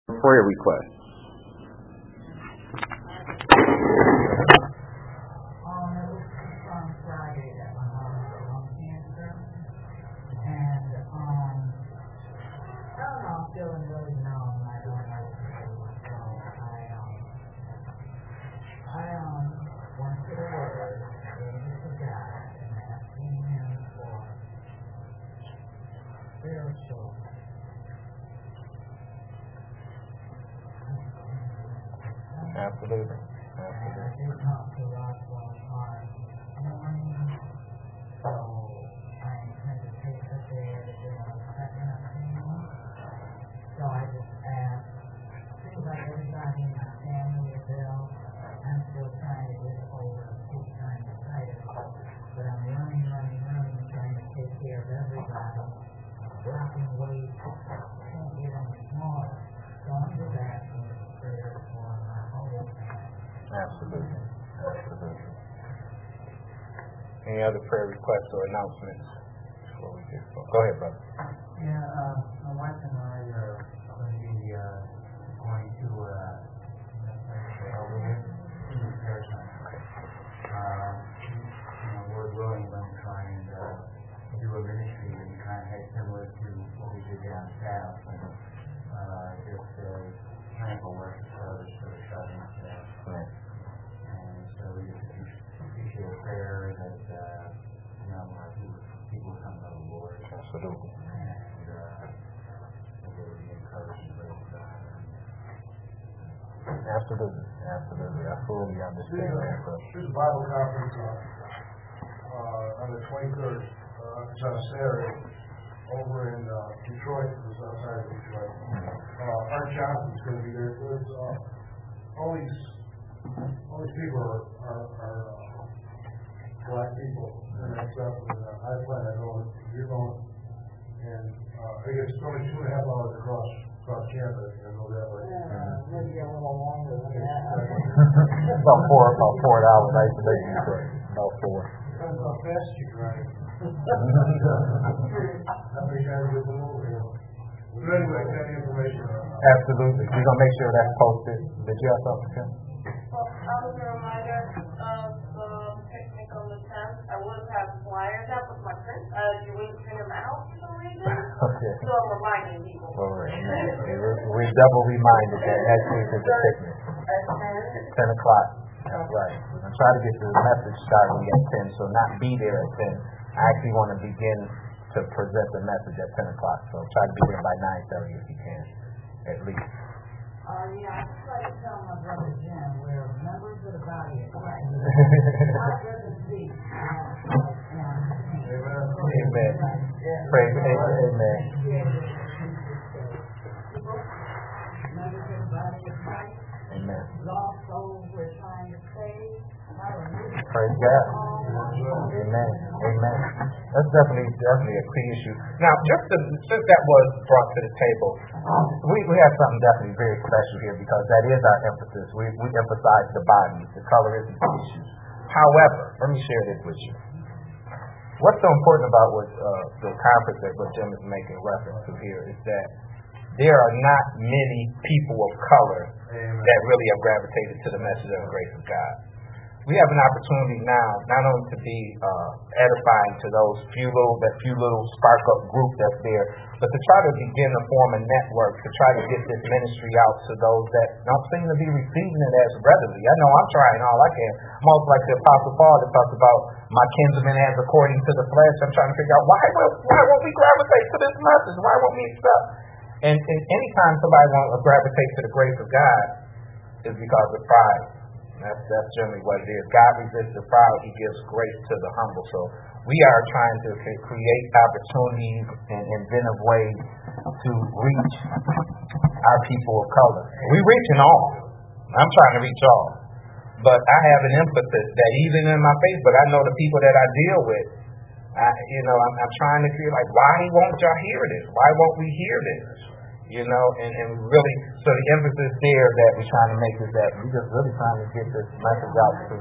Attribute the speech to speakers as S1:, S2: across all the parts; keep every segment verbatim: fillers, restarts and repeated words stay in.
S1: Prayer request. Absolutely. Absolutely.
S2: So I just asked, seems like everybody in my family is ill. I'm still trying to get over, keep trying to fight it. But I'm running, running, running, trying to take care of everybody. Dropping weight, can't get any smaller. So I'm just asking for prayer for my whole family.
S1: Absolutely. Absolutely. Any other prayer requests or announcements before we get started? Go ahead, brother.
S3: Yeah, uh, my wife and I are going to be uh, going to uh, Elderwood in the Care Center. Uh, you know, we're really going to try and uh, do a ministry that we kind of had similar to what we did down south. Uh, just uh, kind of a worship service for the shut-in staff.
S1: Right.
S3: And so we just appreciate a prayer that, uh, you know, our people, people come to the Lord.
S1: Absolutely.
S3: And uh, they would be encouraged to praise God.
S1: Absolutely. Absolutely. I fully understand that. But
S4: There's a Bible conference uh, uh, on the twenty-third, uh, it's on Saturday, over in uh, Detroit, it's outside of Detroit. Uh, Art Johnson's going to be there. There's uh, all these all these people are, are, are uh, black people and that stuff. And uh, I plan on going, you're going, and uh, I guess it's only two and a half hours across across campus. I know that, but
S2: Yeah, maybe a little longer than that.
S1: about four, about four hours isolation. About four.
S4: depends how fast you drive. How many times you go over here. But anyway, that information. Uh,
S1: Absolutely. We're gonna make sure that's posted. Did you have something, Kim?
S5: Well, that was a reminder of the picnic on the tenth. I would have had flyers out with my print. Uh, you wouldn't print them out for some reason.
S1: Okay.
S5: So I'm reminding people.
S1: All right. We're double reminded that next week is the picnic.
S5: At ten?
S1: ten o'clock. That's right. We're gonna try to get the message starting at ten, so not be there at ten. I actually want to begin to present the message at ten o'clock, so try to be there by nine thirty if you can, at least.
S2: Uh, yeah, I try to tell my brother Jim we're members of the body of Christ. God doesn't speak.
S1: Amen. Praise Amen.
S2: Members of the body of Christ.
S1: Amen.
S2: Lost souls we're trying to save.
S1: Praise God. Amen. Amen. That's definitely definitely a key issue. Now, just to, since that was brought to the table, we, we have something definitely very special here because that is our emphasis. We we emphasize the body. The color isn't the issue. However, let me share this with you. What's so important about what uh, the conference that what Jim is making reference to here is that there are not many people of color
S4: Amen.
S1: that really have gravitated to the message of the grace of God. We have an opportunity now not only to be uh, edifying to those few little that few little spark up group that's there, but to try to begin to form a network to try to get this ministry out to those that don't seem to be receiving it as readily. I know I'm trying all I can. I'm almost like the Apostle Paul that talks about my kinsmen as according to the flesh. I'm trying to figure out why will why won't we gravitate to this message? Why won't we accept? And, and anytime somebody won't gravitate to the grace of God is because of pride. That's, that's generally what it is. God resists the proud. He gives grace to the humble. So we are trying to create opportunities and inventive ways to reach our people of color. We're reaching all. I'm trying to reach all. But I have an emphasis that even in my face, but I know the people that I deal with, I, you know, I'm, I'm trying to feel like, why won't y'all hear this? Why won't we hear this? You know, and, and really, so the emphasis there that we're trying to make is that we're just really trying to get this message out to.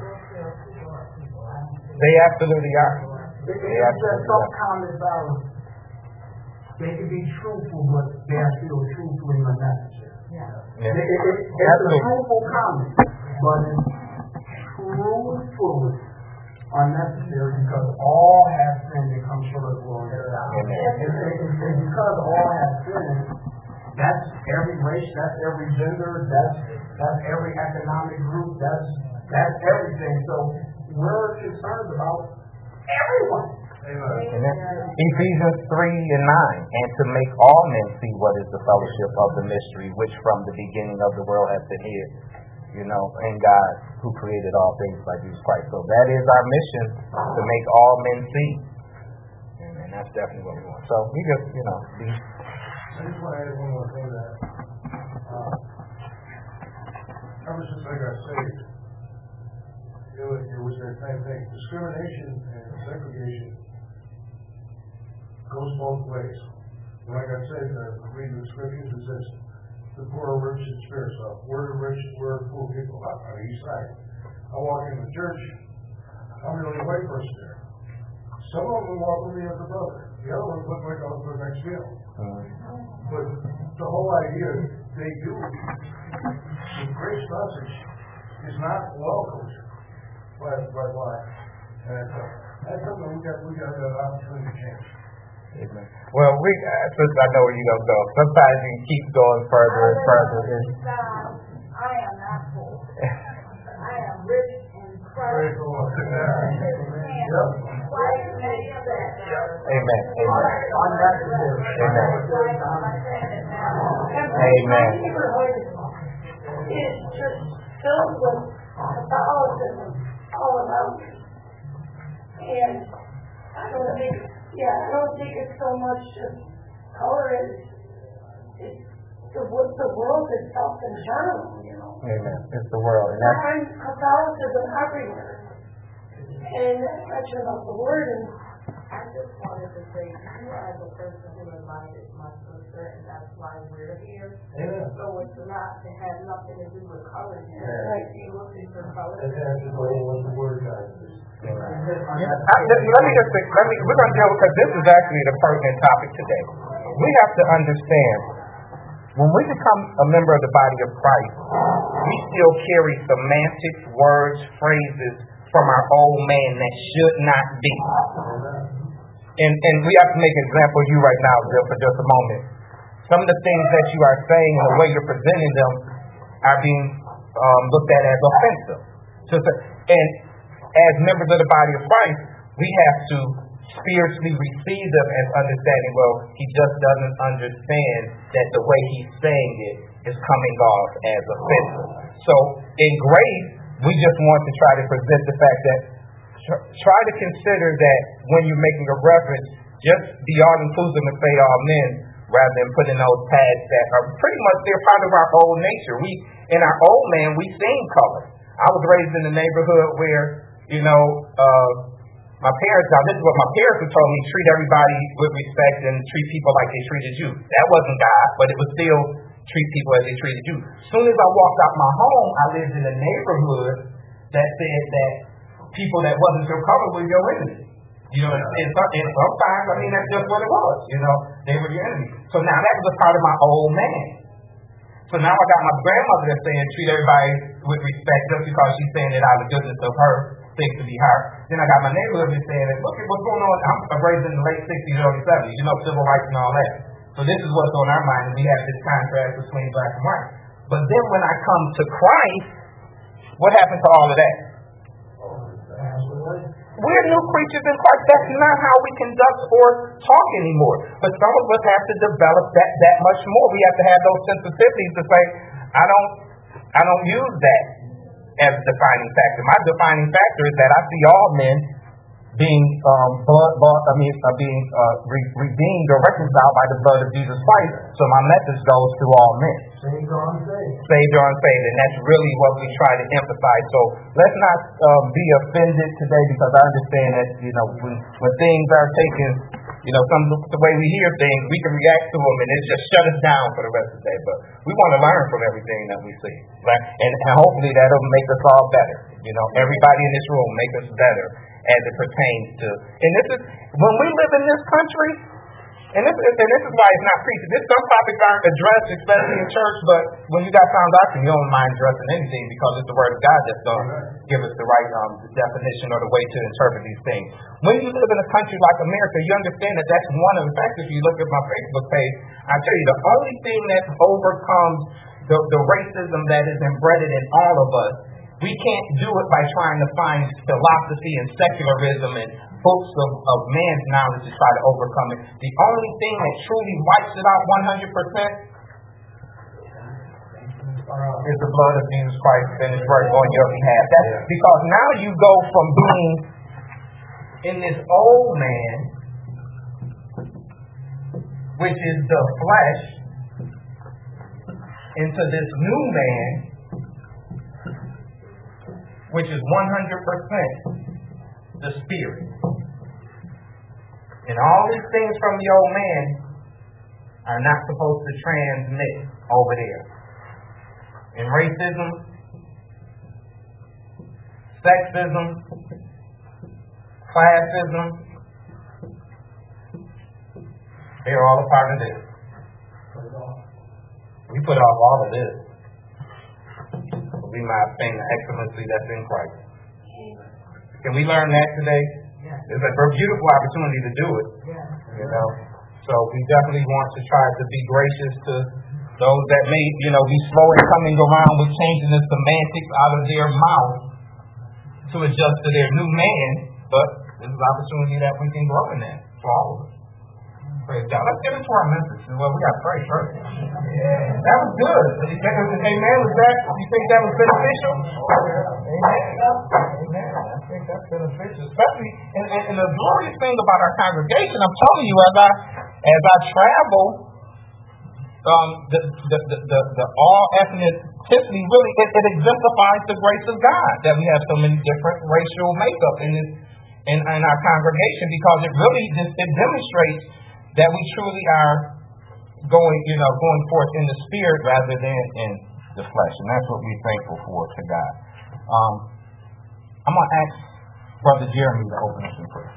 S1: They absolutely are. They absolutely
S6: some
S1: are.
S6: comment about they can be truthful, but they're still truthful in the message.
S2: Yeah.
S1: Yeah.
S6: It, it, it, it's a fruitful comment, but it's truthfully unnecessary because all have sinned and come short of the glory of God. And, and, and, and because all have sinned, that's every race, that's every gender, that's that's every economic group, that's that's everything. So we're concerned about everyone.
S1: Amen. Ephesians three and nine, and to make all men see what is the fellowship of the mystery, which from the beginning of the world has been hid, you know, in God who created all things by Jesus Christ. So that is our mission, to make all men see. And that's definitely what we want. So we just, you know, be.
S4: I just want to add one more thing to that. Uh, ever since I got saved, it was, it was that same thing. Discrimination and segregation goes both ways. When I got saved, I was reading the scriptures, it says, the poor are rich in spirit. So we're the rich, we're poor people on the east side. I walk into church, I'm the only white person there. Some of them walk with me as a brother. The other ones look like I was the next meal. But the whole idea is they do. The grace message is not welcomed by by life. And uh, that's something we got we got an opportunity to change.
S1: Amen. Well, we uh, since I know where you're gonna go, sometimes you can keep going further and further. And
S2: I am not poor. I am rich in
S4: Praise
S2: Christ.
S4: the Lord.
S1: Amen. Amen.
S6: Unnecessary.
S1: Amen.
S7: Amen. It's just filled with Catholicism all around me. And I don't think, yeah, I don't think it's so much just color, it's, it's the, the world itself in general, you know.
S1: Amen. It's the world. And that's,
S7: I find Catholicism everywhere. And that's mention about the word, and
S8: I just wanted to say, you are the person who invited my sister, and that's why we're here.
S4: Amen.
S8: So it's not, it has nothing to do with color.
S4: Yeah.
S8: Like, you looking for color.
S4: And that's just what the word God is.
S1: Amen. I, let me just let me. We're going to deal because this is actually the pertinent topic today. We have to understand when we become a member of the body of Christ, we still carry semantics, words, phrases from our old man that should not be. And and we have to make an example of you right now, Bill, for just a moment. Some of the things that you are saying and the way you're presenting them are being um, looked at as offensive. So, and as members of the body of Christ, we have to spiritually receive them as understanding, well, he just doesn't understand that the way he's saying it is coming off as offensive. So in grace, we just want to try to present the fact that try to consider that when you're making a reference, just be all inclusive and say all men, rather than putting those tags that are pretty much they're part of our old nature. We in our old man, we seen color. I was raised in a neighborhood where, you know, uh, my parents, now this is what my parents have told me, treat everybody with respect and treat people like they treated you. That wasn't God, but it was still treat people as they treated you. As soon as I walked out my home, I lived in a neighborhood that said that people that wasn't your color were your enemy. You know, and, and, and sometimes, I mean, that's just what it was. You know, they were your enemy. So now that was a part of my old man. So now I got my grandmother that's saying treat everybody with respect just because she's saying it out of the goodness of her things to be her. Then I got my neighborhood that's saying, look at what's going on. I'm raised in the late sixties, early seventies, you know, civil rights and all that. So this is what's on our mind, and we have this contrast between black and white. But then when I come to Christ, what happened to all of that? We're new creatures in Christ. That's not how we conduct or talk anymore. But some of us have to develop that that much more. We have to have those sensitivities to say, I don't, I don't use that as a defining factor. My defining factor is that I see all men being um, blood, blood, I mean, uh, being uh, re- redeemed or reconciled by the blood of Jesus Christ. So my message goes to all men.
S6: Saved or unsaved.
S1: Saved or unsaved, and that's really what we try to emphasize. So let's not um, be offended today, because I understand that, you know, when, when things are taken, you know, some the way we hear things, we can react to them, and it just shut us down for the rest of the day. But we want to learn from everything that we see, right? And, and hopefully that'll make us all better. You know, everybody in this room make us better as it pertains to. And this is when we live in this country. And this, is, and this is why it's not preached. This, some topics aren't addressed, especially in church, but when you got sound doctrine, you don't mind addressing anything because it's the Word of God that's going to give us the right um, definition or the way to interpret these things. When you live in a country like America, you understand that that's one of the factors. If you look at my Facebook page, I tell you, the only thing that overcomes the, the racism that is embedded in all of us, we can't do it by trying to find philosophy and secularism and books of, of man's knowledge to try to overcome it. The only thing that truly wipes it out one hundred percent is the blood of Jesus Christ and His work on your behalf. That's because now you go from being in this old man, which is the flesh, into this new man, which is one hundred percent the spirit. And all these things from the old man are not supposed to transmit over there. And racism, sexism, classism, they're all a part of this. We put off all of this. We might obtain the excellency that's in Christ. Can we learn that today?
S2: Yeah.
S1: It's a beautiful opportunity to do it.
S2: Yeah.
S1: You know, so we definitely want to try to be gracious to those that may, you know, be slow in coming around with changing the semantics out of their mouth to adjust to their new man. But this is an opportunity that we can grow in that for all of us. Praise God. Let's get into our message. Well, we got to pray first. Yeah, that was good. Amen. Was that? You think that was beneficial? Amen. Amen. I think that's beneficial, especially. And, and, and the glorious thing about our congregation, I'm telling you, as I as I travel, um, the the the, the, the all ethnicity really it, it exemplifies the grace of God that we have so many different racial makeup in this in, in our congregation because it really just it demonstrates that we truly are going, you know, going forth in the spirit rather than in the flesh. And that's what we're thankful for to God. Um, I'm going to ask Brother Jeremy to open us in prayer.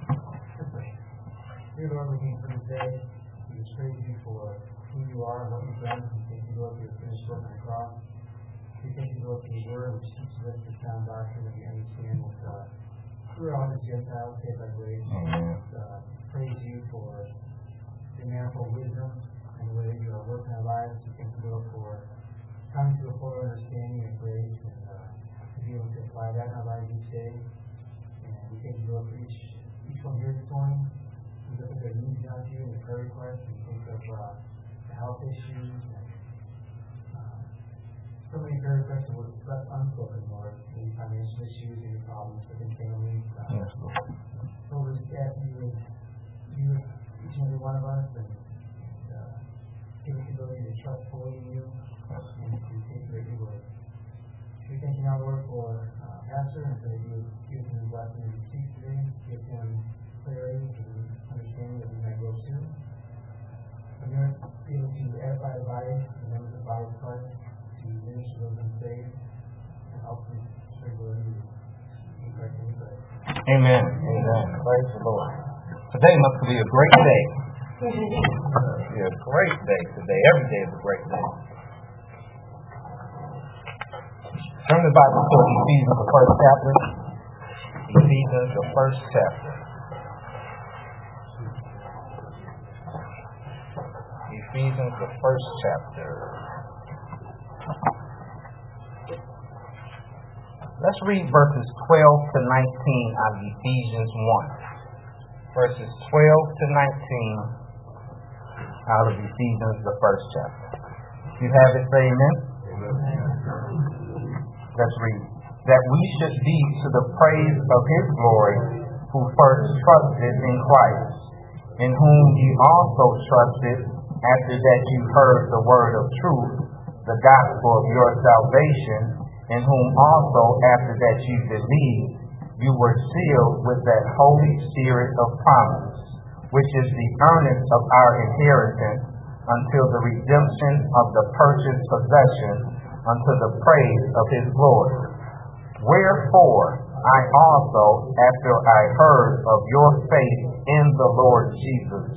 S3: Dear Lord, we thank you for this day. We just praise you for who you are and what you've done. We thank you, Lord, for your finished work on the cross. We thank you, Lord, for your word, which teaches us the sound doctrine that we understand with uh, we're all the Gentiles saved by grace.
S1: Amen.
S3: Uh, praise you for the manifold wisdom and the way that you are working our lives. We thank you, Lord, for coming to a full understanding of grace and uh, to be able to apply that in our lives each day. And we thank you, Lord, for each, each one here this morning. We look at their needs down to you and the prayer requests. We think of uh, the health issues and uh, so many prayer requests that were left unspoken, Lord. Any financial issues, any problems within families. Uh,
S1: Yes, Lord.
S3: So we just ask you to be with each and every one of us and uh, give us the ability to trust fully in you and to take great word. We thank you now, Lord, for uh, Pastor and for that you give him the blessing to speak today, give him clarity and understanding that we might go to. And then be able to edify the body, the members of the body of Christ, to minister those unsaved, and help them spread the word of you. In Christ's name we pray.
S1: Amen. Amen. Praise the Lord. Today must be a great day. Be a great day today. Every day is a great day. Turn the Bible to Ephesians, the first chapter. Ephesians, the first chapter. Ephesians, the first chapter. Let's read verses twelve to nineteen out of Ephesians one. Verses twelve to nineteen out of Ephesians, the first chapter. If you have it, say amen. Let's read. That we should be to the praise of His glory, who first trusted in Christ, in whom ye also trusted, after that you heard the word of truth, the gospel of your salvation, in whom also after that you believed, you were sealed with that Holy Spirit of promise, which is the earnest of our inheritance until the redemption of the purchased possession, unto the praise of His glory. Wherefore I also, after I heard of your faith in the Lord Jesus,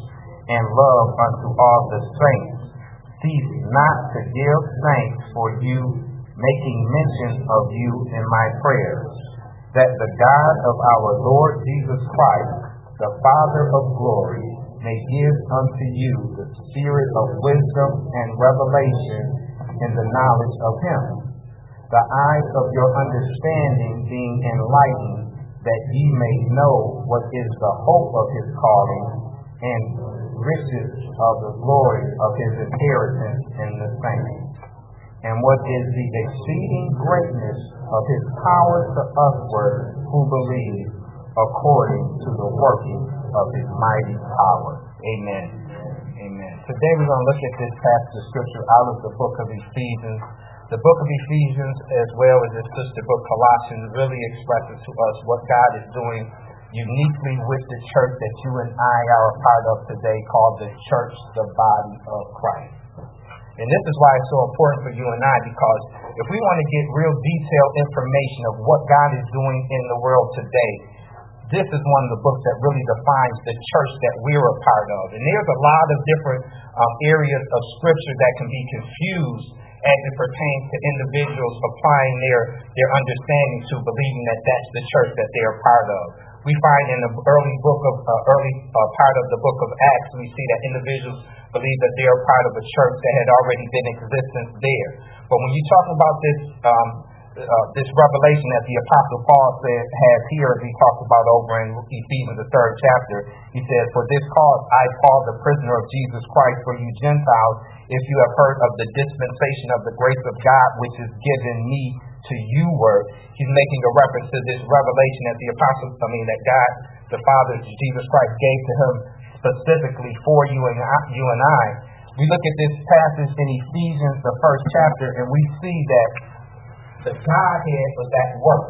S1: and love unto all the saints. Cease not to give thanks for you, making mention of you in my prayers, that the God of our Lord Jesus Christ, the Father of glory, may give unto you the spirit of wisdom and revelation in the knowledge of him, the eyes of your understanding being enlightened, that ye may know what is the hope of his calling, and riches of the glory of his inheritance in the saints, and what is the exceeding greatness of his power to usward who believe, according to the working of his mighty power. Amen. Amen. Today we're going to look at this passage of scripture out of the book of Ephesians. The book of Ephesians, as well as its sister book Colossians, really expresses to us what God is doing uniquely with the church that you and I are a part of today, called the church, the body of Christ. And this is why it's so important for you and I, because if we want to get real detailed information of what God is doing in the world today, this is one of the books that really defines the church that we're a part of. And there's a lot of different um, areas of scripture that can be confused as it pertains to individuals applying their, their understanding to believing that that's the church that they're a part of. We find in the early book of uh, early uh, part of the book of Acts, we see that individuals believe that they're a part of a church that had already been in existence there. But when you talk about this um, uh, this revelation that the Apostle Paul said has here, as he talks about over in Ephesians the third chapter, he says, "For this cause I, Paul, the prisoner of Jesus Christ, for you Gentiles, if you have heard of the dispensation of the grace of God which is given me to you word." He's making a reference to this revelation that the apostles, I mean, that God, the Father, Jesus Christ, gave to him specifically for you and I, you and I. We look at this passage in Ephesians, the first chapter, and we see that the Godhead was at work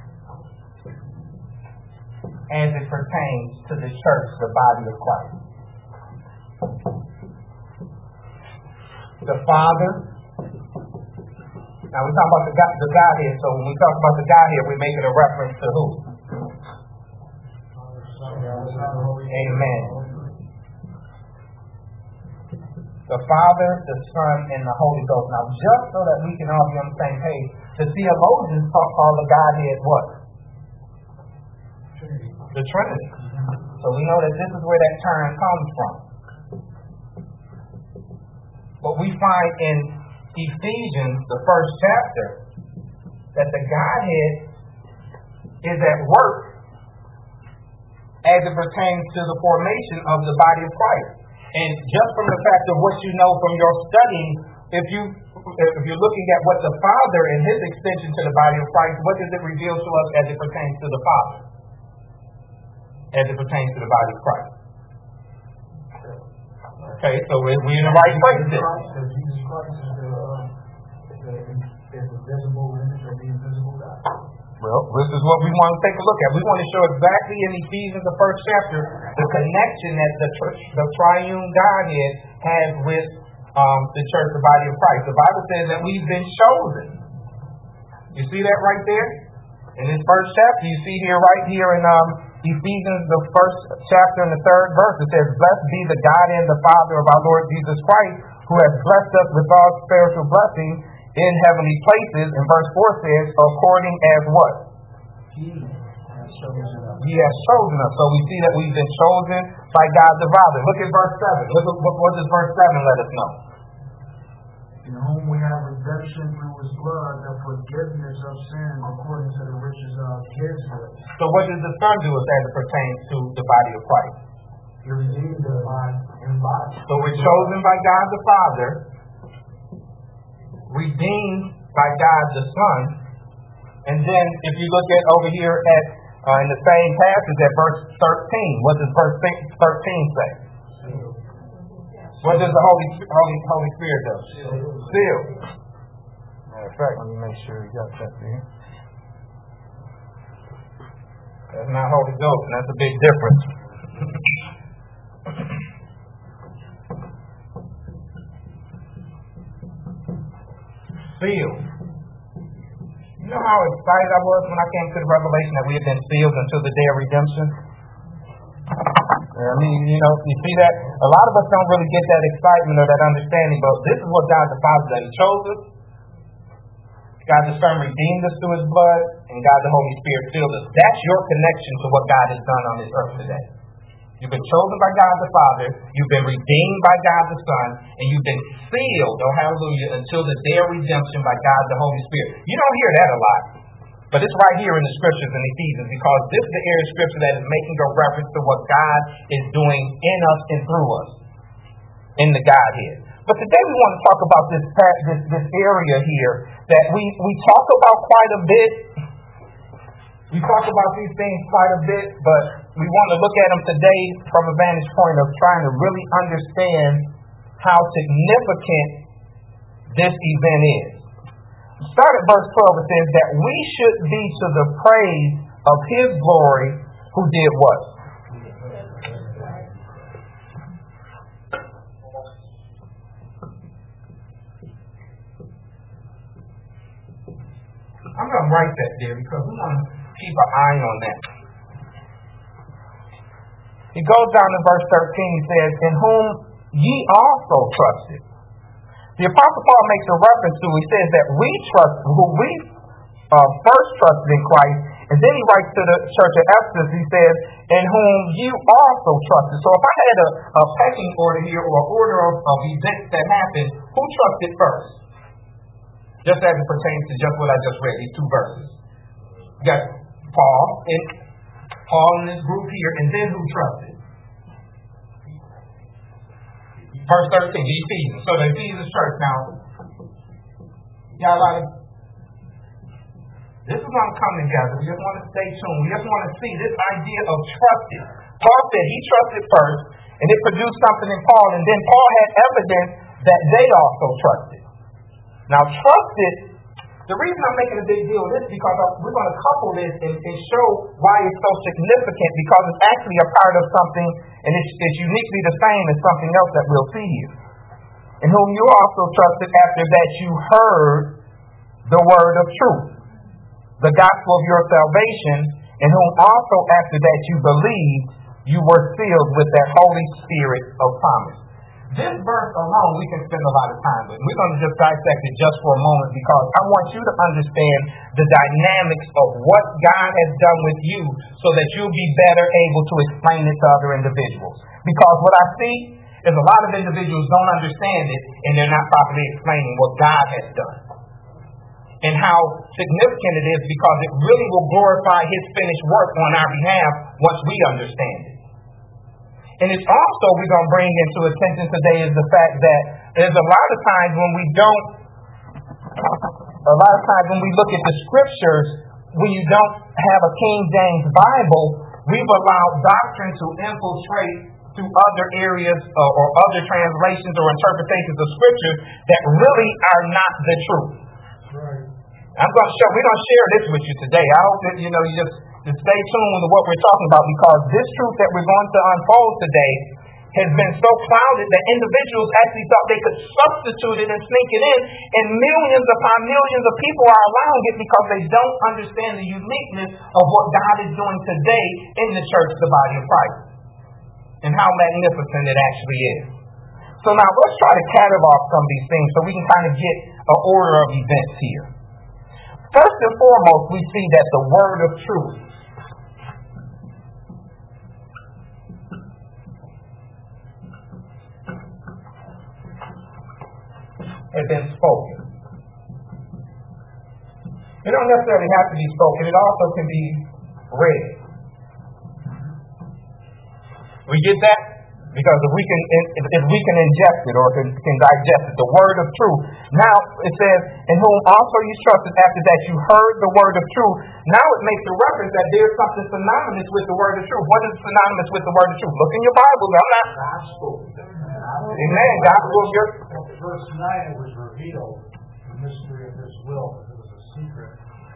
S1: as it pertains to the church, the body of Christ. The Father. Now we talk about the God, the Godhead. So when we talk about the Godhead, we're making a reference to who? Amen. The Father, the Son, and the Holy Ghost. Now, just so that we can all be on the same page, the theologians talk call the Godhead what? The Trinity. So we know that this is where that term comes from. But we find in Ephesians, the first chapter, that the Godhead is at work as it pertains to the formation of the body of Christ. And just from the fact of what you know from your studying, if you if you're looking at what the Father and his extension to the body of Christ, what does it reveal to us as it pertains to the Father? As it pertains to the body of Christ. Okay, so we're in the right place there.
S6: Jesus Christ is the, uh, is the visible image of the invisible God.
S1: Well, this is what we want to take a look at. We want to show exactly in Ephesians, the first chapter, the connection that the, tr- the triune Godhead has with um, the church, the body of Christ. The Bible says that we've been chosen. You see that right there? In this first chapter, you see here, right here in um, Ephesians, the first chapter and the third verse, it says, "Blessed be the God and the Father of our Lord Jesus Christ, who has blessed us with all spiritual blessings in heavenly places." And verse four says, "According as what?
S6: He has chosen us."
S1: He has chosen us. So we see that we've been chosen by God the Father. Look at verse seven. Look at what, what does verse seven let us know?
S6: "In whom we have redemption through his blood, the forgiveness of sin according to the riches of his grace."
S1: So what does the Son do as it pertains to the body of Christ?
S6: He redeemed the body and body.
S1: So we're chosen by God the Father, redeemed by God the Son, and then if you look at over here at uh, in the same passage at verse thirteen, what does verse thirteen say? What does the Holy Holy Holy Spirit do? Seal. Matter of fact, let me make sure you got that there. That's not Holy Ghost, and that's a big difference. Sealed. You know how excited I was when I came to the revelation that we have been sealed until the day of redemption? I mean, you know, you see that? A lot of us don't really get that excitement or that understanding, but this is what God the Father that He chose us. God the Son redeemed us through His blood, and God the Holy Spirit filled us. That's your connection to what God has done on this earth today. You've been chosen by God the Father, you've been redeemed by God the Son, and you've been sealed, oh hallelujah, until the day of redemption by God the Holy Spirit. You don't hear that a lot, but it's right here in the scriptures in Ephesians, because this is the area of scripture that is making a reference to what God is doing in us and through us, in the Godhead. But today we want to talk about this this, this area here that we, we talk about quite a bit. We talk about these things quite a bit, but we want to look at them today from a vantage point of trying to really understand how significant this event is. Start at verse twelve. It says that we should be to the praise of His glory, who did what? I'm going to write that there because we want to keep an eye on that. He goes down to verse thirteen, he says, in whom ye also trusted. The Apostle Paul makes a reference to, he says that we trust, who we uh, first trusted in Christ, and then he writes to the church of Ephesus, he says, in whom you also trusted. So if I had a, a pecking order here, or an order of, of events that happened, who trusted first? Just as it pertains to just what I just read, these two verses. You got Paul and Paul in this group here, and then who trusted? Verse thirteen, the Ephesians. So the Ephesians church now. Y'all like, this is going to come together. We just want to stay tuned. We just want to see this idea of trusting. Paul said he trusted first, and it produced something in Paul, and then Paul had evidence that they also trusted. Now, trusted, the reason I'm making a big deal of this is because we're going to couple this and, and show why it's so significant, because it's actually a part of something, and it's, it's uniquely the same as something else that we'll see here. In whom you also trusted after that you heard the word of truth, the gospel of your salvation, in whom also after that you believed, you were sealed with that Holy Spirit of promise. This verse alone we can spend a lot of time with. We're going to just dissect it just for a moment, because I want you to understand the dynamics of what God has done with you, so that you'll be better able to explain it to other individuals. Because what I see is a lot of individuals don't understand it, and they're not properly explaining what God has done and how significant it is, because it really will glorify His finished work on our behalf once we understand it. And it's also, we're going to bring into attention today, is the fact that there's a lot of times when we don't, a lot of times when we look at the scriptures, when you don't have a King James Bible, we've allowed doctrine to infiltrate through other areas uh, or other translations or interpretations of scriptures that really are not the truth.
S4: Right.
S1: I'm going to show, we're going to share this with you today. I hope that, you know, you just, just stay tuned with what we're talking about, because this truth that we're going to unfold today has been so clouded that individuals actually thought they could substitute it and sneak it in, and millions upon millions of people are allowing it because they don't understand the uniqueness of what God is doing today in the church, the body of Christ, and how magnificent it actually is. So now let's try to catalog some of these things so we can kind of get an order of events here. First and foremost, we see that the word of truth has been spoken. It don't necessarily have to be spoken. It also can be read. We get that? Because if we can if we can ingest it or can, can digest it, the word of truth. Now it says, in whom also you trusted after that you heard the word of truth. Now it makes a reference that there's something synonymous with the word of truth. What is synonymous with the word of truth? Look in your Bible. I'm not.
S4: Gospel.
S1: Amen. Gospel of your.
S4: Verse nine, it was revealed the mystery of His will. It was a secret.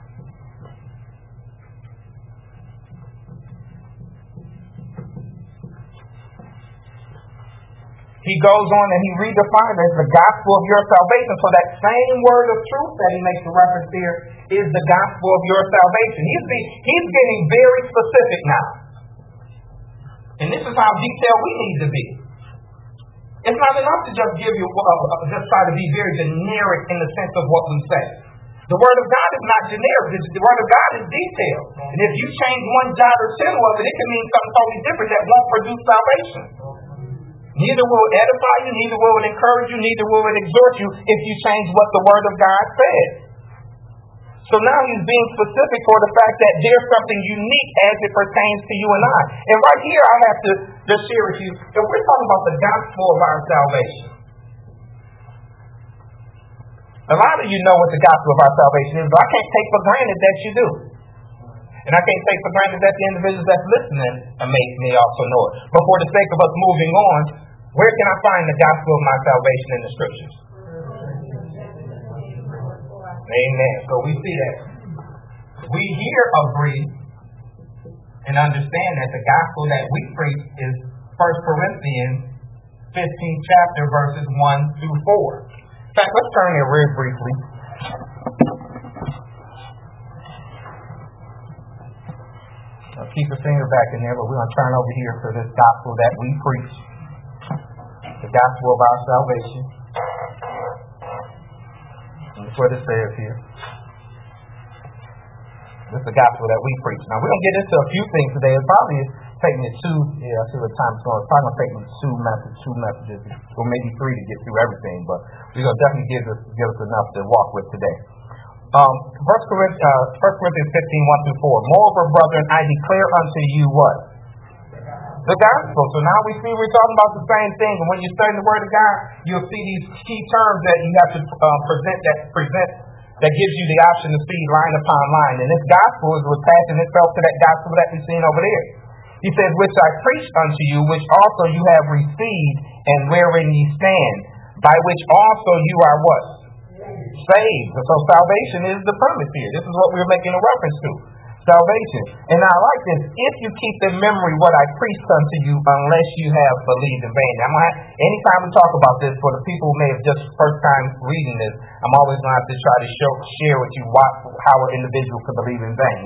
S1: He goes on and he redefines it as the gospel of your salvation. So that same word of truth that he makes a reference here is the gospel of your salvation. He's, the, he's getting very specific now. And this is how detailed we need to be. It's not enough to just give you, uh, uh, just try to be very generic in the sense of what we say. The Word of God is not generic. The, the Word of God is detailed. And if you change one jot or tittle of it, it can mean something totally different that won't produce salvation. Neither will it edify you, neither will it encourage you, neither will it exhort you if you change what the Word of God said. So now he's being specific for the fact that there's something unique as it pertains to you and I. And right here I have to just share with you that we're talking about the gospel of our salvation. A lot of you know what the gospel of our salvation is, but I can't take for granted that you do. And I can't take for granted that the individuals that's listening may, may also know it. But for the sake of us moving on, where can I find the gospel of my salvation in the scriptures? Amen. So we see that. We here agree and understand that the gospel that we preach is First Corinthians fifteenth chapter verses one through four. In fact, let's turn here very briefly. I'll keep a finger back in there, but we're going to turn over here to this gospel that we preach. The gospel of our salvation. That's what it says here. This is the gospel that we preach. Now, we're going to get into a few things today. It's probably taking me two, yeah, I see what time's going. It's probably going to take me two messages, two messages, or maybe three to get through everything, but we're going to definitely give us, give us enough to walk with today. Um, First Corinthians, uh, First Corinthians fifteen, one through four. Moreover, brethren, I declare unto you what? The gospel. So now we see we're talking about the same thing. And when you study the Word of God, you'll see these key terms that you have to uh, present that present that gives you the option to see line upon line. And this gospel is attaching itself to that gospel that we've seen over there. He says, which I preached unto you, which also you have received, and wherein ye stand, by which also you are what? Saved. So salvation is the premise here. This is what we're making a reference to. Salvation. And I like this. If you keep in memory what I preached unto you, unless you have believed in vain. I'm gonna, anytime we talk about this, for the people who may have just first time reading this, I'm always going to have to try to show, share with you what, how an individual can believe in vain.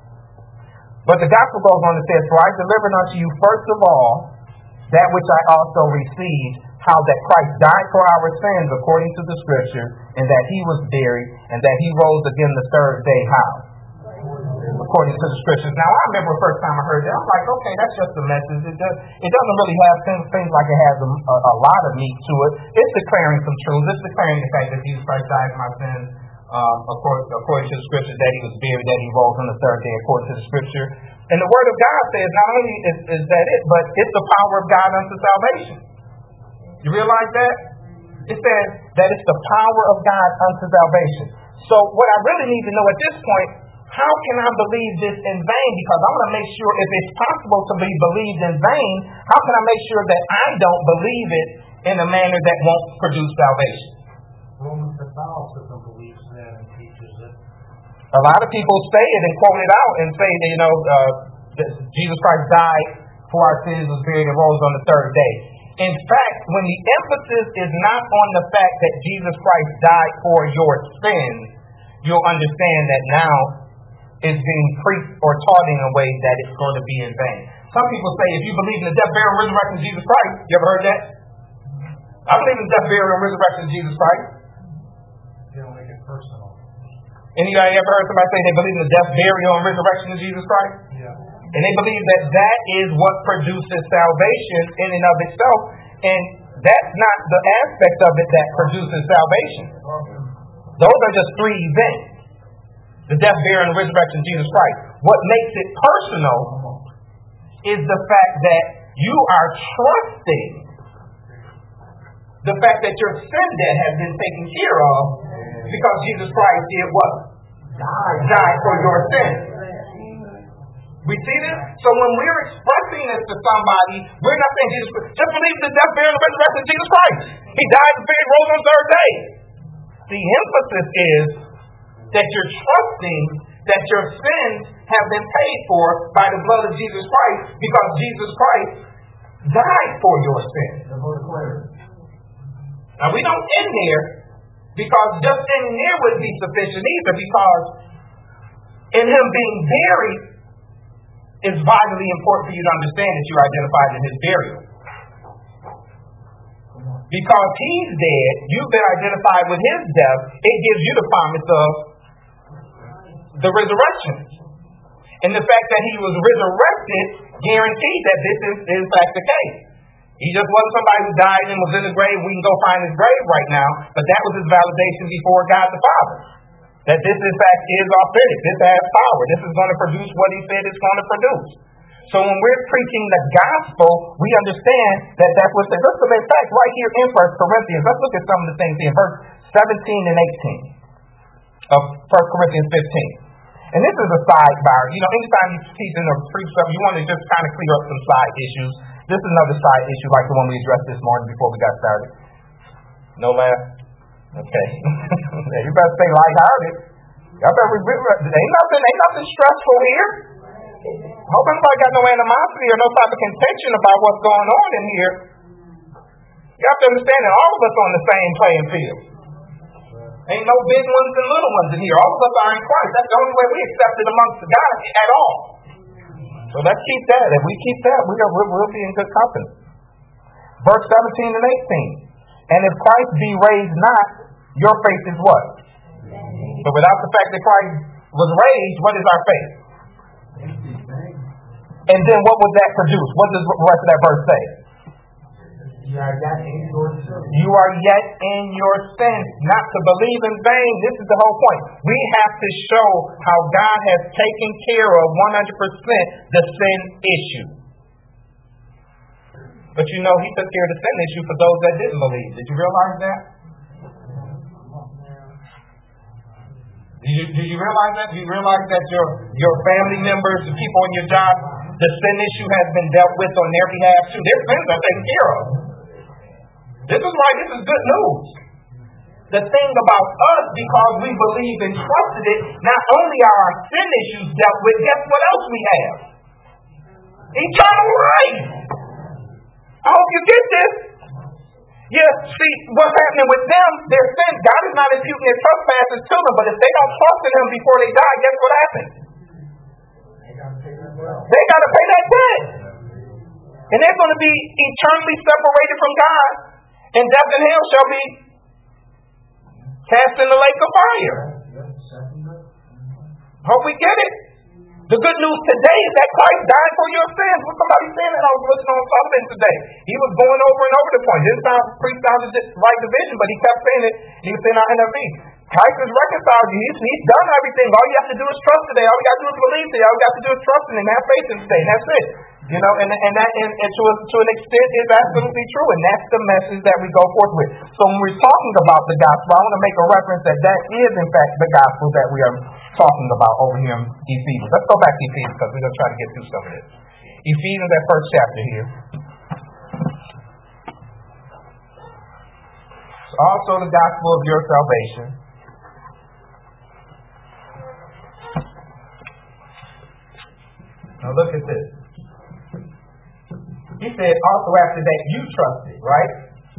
S1: But the gospel goes on and says, for I delivered unto you first of all that which I also received, how that Christ died for our sins according to the scripture, and that he was buried, and that he rose again the third day. How? According to the scriptures. Now, I remember the first time I heard that, I was like, okay, that's just a message. It, does, it doesn't really have things, things like it has a, a, a lot of meat to it. It's declaring some truth. It's declaring the fact that Jesus Christ died for my sins, um, according, according to the scripture, that he was buried, that he rose on the third day, according to the scripture. And the word of God says, not only is, is that it, but it's the power of God unto salvation. You realize that? It says that it's the power of God unto salvation. So what I really need to know at this point, how can I believe this in vain? Because I want to make sure if it's possible to be believed in vain, how can I make sure that I don't believe it in a manner that won't produce salvation?
S3: Roman Catholicism believes that and teaches it.
S1: A lot of people say it and quote it out and say that, you know, uh, that Jesus Christ died for our sins, was buried, and rose on the third day. In fact, when the emphasis is not on the fact that Jesus Christ died for your sins, you'll understand that now it's being preached or taught in a way that it's going to be in vain. Some people say, if you believe in the death, burial, and resurrection of Jesus Christ, you ever heard that? I believe in the death, burial, and resurrection of Jesus Christ.
S3: They don't make it personal.
S1: Anybody ever heard somebody say they believe in the death, burial, and resurrection of Jesus Christ?
S3: Yeah.
S1: And they believe that that is what produces salvation in and of itself. And that's not the aspect of it that produces salvation. Those are just three events. The death, burial, and resurrection of Jesus Christ. What makes it personal is the fact that you are trusting the fact that your sin debt has been taken care of because Jesus Christ did what? Died. Died for your sin. We see this? So when we're expressing this to somebody, we're not saying Jesus Christ. Just believe in the death, burial, and resurrection of Jesus Christ. He died and buried, rose on the third day. The emphasis is that you're trusting that your sins have been paid for by the blood of Jesus Christ because Jesus Christ died for your sins. Now we don't end there because just ending there wouldn't be sufficient either, because in him being buried, it's vitally important for you to understand that you're identified in his burial. Because he's dead, you've been identified with his death, it gives you the promise of the resurrection. And the fact that he was resurrected guarantees that this is in fact the case. He just wasn't somebody who died and was in the grave. We can go find his grave right now, but that was his validation before God the Father. That this in fact is authentic. This has power. This is going to produce what he said it's going to produce. So when we're preaching the gospel, we understand that that's what's the gospel. In fact, right here in First Corinthians, let's look at some of the things here. Verse seventeen and eighteen of First Corinthians fifteen. And this is a sidebar. You know, anytime you teach in or preach something, you want to just kind of clear up some side issues. This is another side issue like the one we addressed this morning before we got started. No laugh? Okay. You better stay lighthearted. Y'all better remember, ain't nothing, ain't nothing stressful here. Hope everybody got no animosity or no type of contention about what's going on in here. You have to understand that all of us are on the same playing field. Ain't no big ones and little ones in here. All of us are in Christ. That's the only way we accepted amongst God at all. So let's keep that. If we keep that, we are, we'll, we'll be in good company. Verse seventeen and eighteen. And if Christ be raised not, your faith is what? So without the fact that Christ was raised, what is our faith? And then what would that produce? What does the rest of that verse say?
S6: You are yet in your sin.
S1: You are yet in your sin, not to believe in vain. This is the whole point. We have to show how God has taken care of one hundred percent the sin issue. But you know, he took care of the sin issue for those that didn't believe. Did you realize that? Do you, do you realize that? Do you realize that your, your family members, the people on your job, the sin issue has been dealt with on their behalf too? Their sins are taken care of. This is why this is good news. The thing about us, because we believe and trusted it, not only are our sin issues dealt with, guess what else we have? Eternal life. I hope you get this. Yes, see, what's happening with them, their sin, God is not imputing their trespasses to them, but if they don't trust in him before they die, guess what happens? They got to pay that debt. And they're going to be eternally separated from God, and death and hell shall be cast in the lake of fire. Hope we get it. The good news today is that Christ died for your sins. Was somebody saying that? I was listening on Sullivan today. He was going over and over the point. This sound preached down the right division, but he kept saying it. He was saying our N F V. Christ has reconciled you. He's, he's done everything. All you have to do is trust today. All you got to do is believe today. All you got to do is trust in him. Have faith in today. And that's it. You know, and and that and, and to a, to an extent is absolutely true, and that's the message that we go forth with. So when we're talking about the gospel, I want to make a reference that that is in fact the gospel that we are talking about over here in Ephesians. Let's go back to Ephesians because we're going to try to get through some of this. Ephesians, that first chapter here. It's also the gospel of your salvation. Now look at this. He said also after that you trusted, right?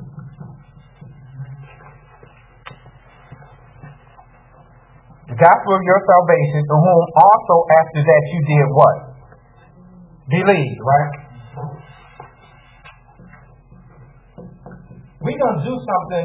S1: The gospel of your salvation, to whom also after that you did what? Believe, right? We're going to do something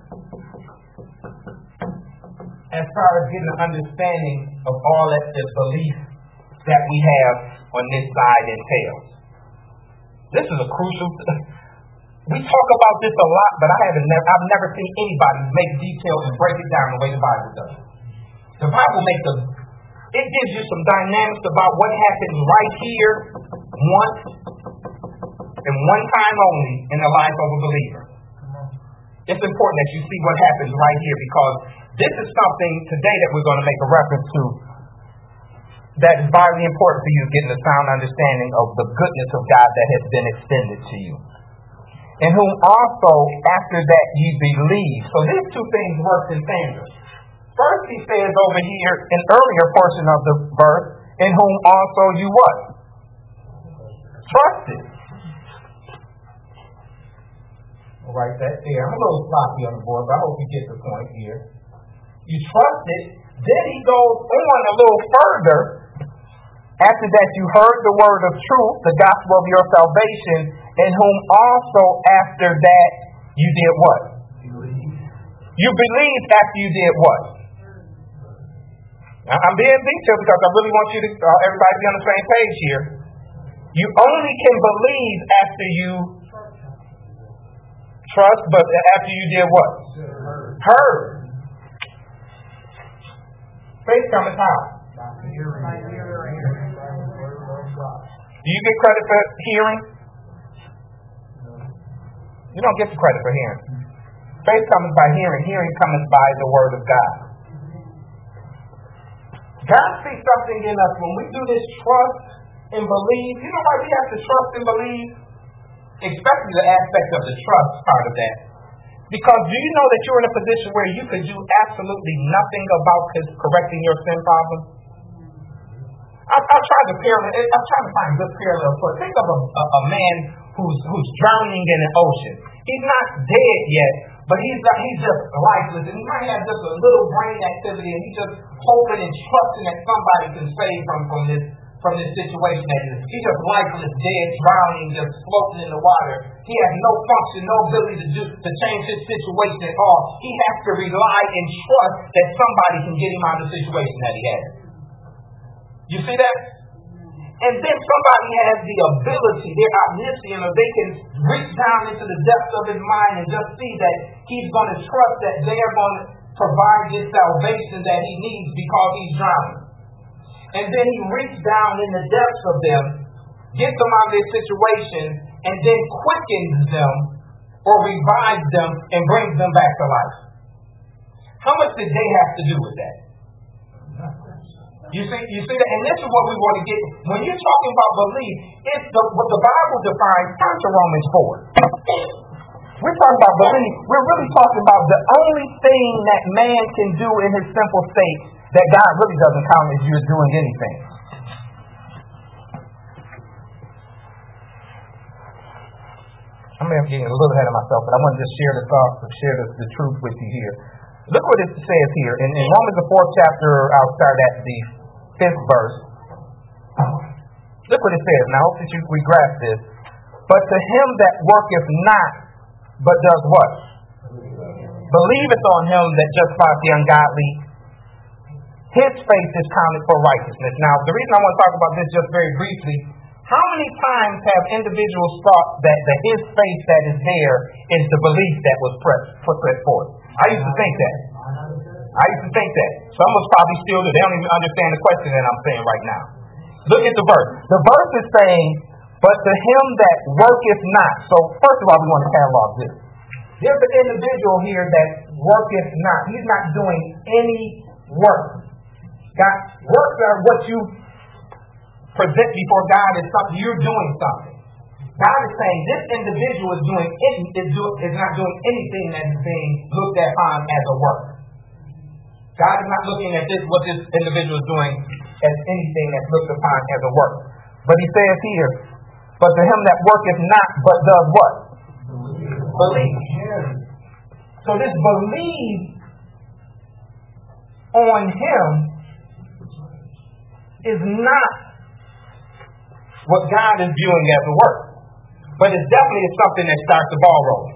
S1: as far as getting an understanding of all that the belief that we have on this side entails. This is a crucial. We talk about this a lot, but I haven't never, I've never seen anybody make detail and break it down the way the Bible does. The Bible makes a, it gives you some dynamics about what happens right here, once, and one time only in the life of a believer. It's important that you see what happens right here because this is something today that we're going to make a reference to that is vitally important for you getting a sound understanding of the goodness of God that has been extended to you. In whom also after that ye believe. So these two things work in tandem. First he says over here, an earlier portion of the verse, in whom also you what? Trusted. I'll write that there. I'm a little sloppy on the board, but I hope you get the point here. You trusted. Then he goes on a little further After that you heard the word of truth, the gospel of your salvation, in whom also after that you did what? You believed after you did what? Now, I'm being detailed because I really want you to, uh, everybody to be on the same page here. You only can believe after you trust, but after you did what? Heard. Faith cometh how? Do you get credit for hearing? You don't get the credit for hearing. Faith cometh by hearing. Hearing cometh by the word of God. God sees something in us when we do this trust and believe. You know why we have to trust and believe? Especially the aspect of the trust part of that. Because do you know that you're in a position where you could do absolutely nothing about correcting your sin problem? I, I tried to parallel. I'm trying to find a good parallel for it. Think of a, a, a man who's who's drowning in an ocean. He's not dead yet, but he's he's just lifeless, and he might have just a little brain activity, and he's just hoping and trusting that somebody can save him from this from this situation that he's he's just lifeless, dead, drowning, just floating in the water. He has no function, no ability to do to change his situation at all. He has to rely and trust that somebody can get him out of the situation that he has. You see that? And then somebody has the ability, they're omniscient, or they can reach down into the depths of his mind and just see that he's going to trust that they're going to provide this salvation that he needs because he's drowning. And then he reaches down in the depths of them, gets them out of their situation, and then quickens them or revives them and brings them back to life. How much did they have to do with that? You see, you see that, and this is what we want to get. When you're talking about belief, it's the, what the Bible defines. Turn to Romans four. We're talking about belief. We're really talking about the only thing that man can do in his simple state that God really doesn't count as you're doing anything. I may have getting a little ahead of myself, but I want to just share the thoughts, share the, the truth with you here. Look what it says here. In, in Romans, the fourth chapter, I'll start at the fifth verse. Look what it says. Now, I hope that you we grasp this. But to him that worketh not, but does what? Believeth on him that justifieth the ungodly, his faith is counted for righteousness. Now, the reason I want to talk about this just very briefly, how many times have individuals thought that the his faith that is there is the belief that was put forth? I used to think that. I used to think that. Some of us probably still do. They don't even understand the question that I'm saying right now. Look at the verse. The verse is saying, but to him that worketh not. So first of all, we want to catalog this. There's an individual here that worketh not. He's not doing any work. God, works are what you present before God is something. You're doing something. God is saying this individual is doing any, is, do, is not doing anything that is being looked at upon as a work. God is not looking at this what this individual is doing as anything that's looked upon as a work. But he says here, but to him that worketh not, but does what? Believe. Believe. So this believe on him is not what God is viewing as a work. But it's definitely something that starts the ball rolling.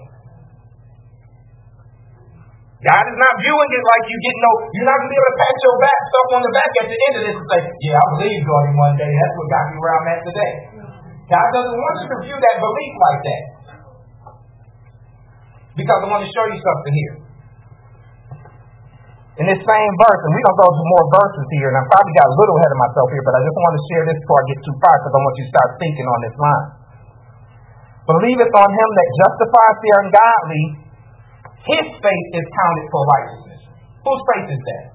S1: God is not viewing it like you get no, you're not going to be able to pat your back, stuff on the back at the end of this and say, yeah, I believe God in one day. That's what got me where I'm at today. God doesn't want you to view that belief like that. Because I want to show you something here. In this same verse, and we're going to go to more verses here, and I probably got a little ahead of myself here, but I just want to share this before I get too far because I want you to start thinking on this line. Believeth on him that justifies the ungodly, his faith is counted for righteousness. Whose faith is that?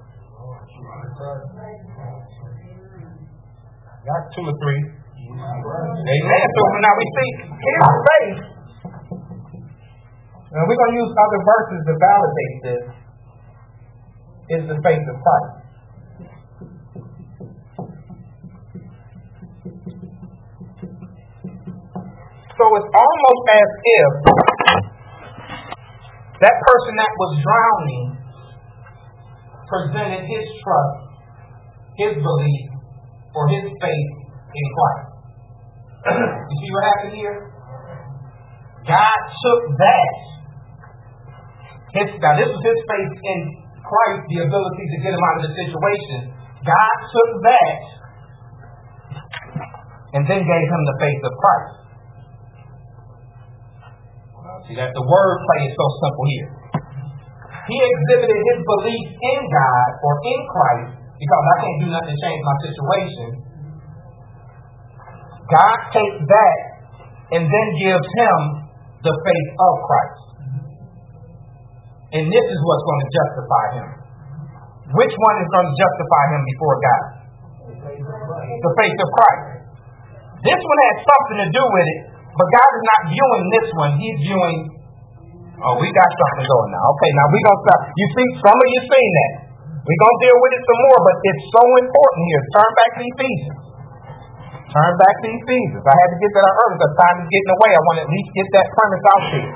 S1: Got two or three. Amen. So now we see his faith. And we're going to use other verses to validate this. Is the faith of Christ. So it's almost as if that person that was drowning presented his trust, his belief, for his faith in Christ. You see what happened here? God took that. His, now this was his faith in Christ, the ability to get him out of the situation. God took that and then gave him the faith of Christ. See, that the wordplay is so simple here. He exhibited his belief in God or in Christ because I can't do nothing to change my situation. God takes that and then gives him the faith of Christ. And this is what's going to justify him. Which one is going to justify him before God? The faith of Christ. This one has something to do with it, but God is not viewing this one. He's viewing, oh, we got something going now. Okay, now we're going to stop. You see, some of you seen that. We're going to deal with it some more, but it's so important here. Turn back to Ephesians. Turn back to Ephesians. I had to get that out early because time is getting away. I want to at least get that premise out there.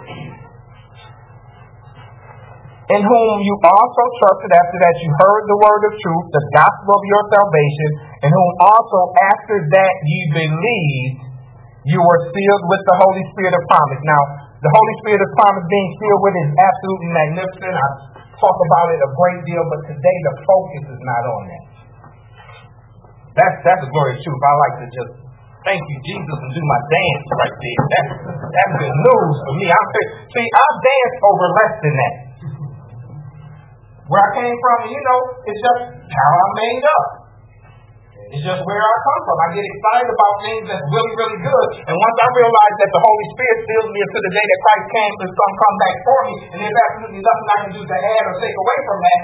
S1: In whom you also trusted after that you heard the word of truth, the gospel of your salvation, in whom also after that you believed, you were sealed with the Holy Spirit of promise. Now, the Holy Spirit of promise being sealed with is absolutely magnificent. I talk about it a great deal, but today the focus is not on that. That's that's a glorious truth. I like to just thank you, Jesus, and do my dance right there. That's that's good news for me. I'm see, I'll dance over less than that. Where I came from, you know, it's just how I'm made up. It's just where I come from. I get excited about things that's really, really good. And once I realize that the Holy Spirit seals me until the day that Christ came, it's going to come back for me, and there's absolutely nothing I can do to add or take away from that.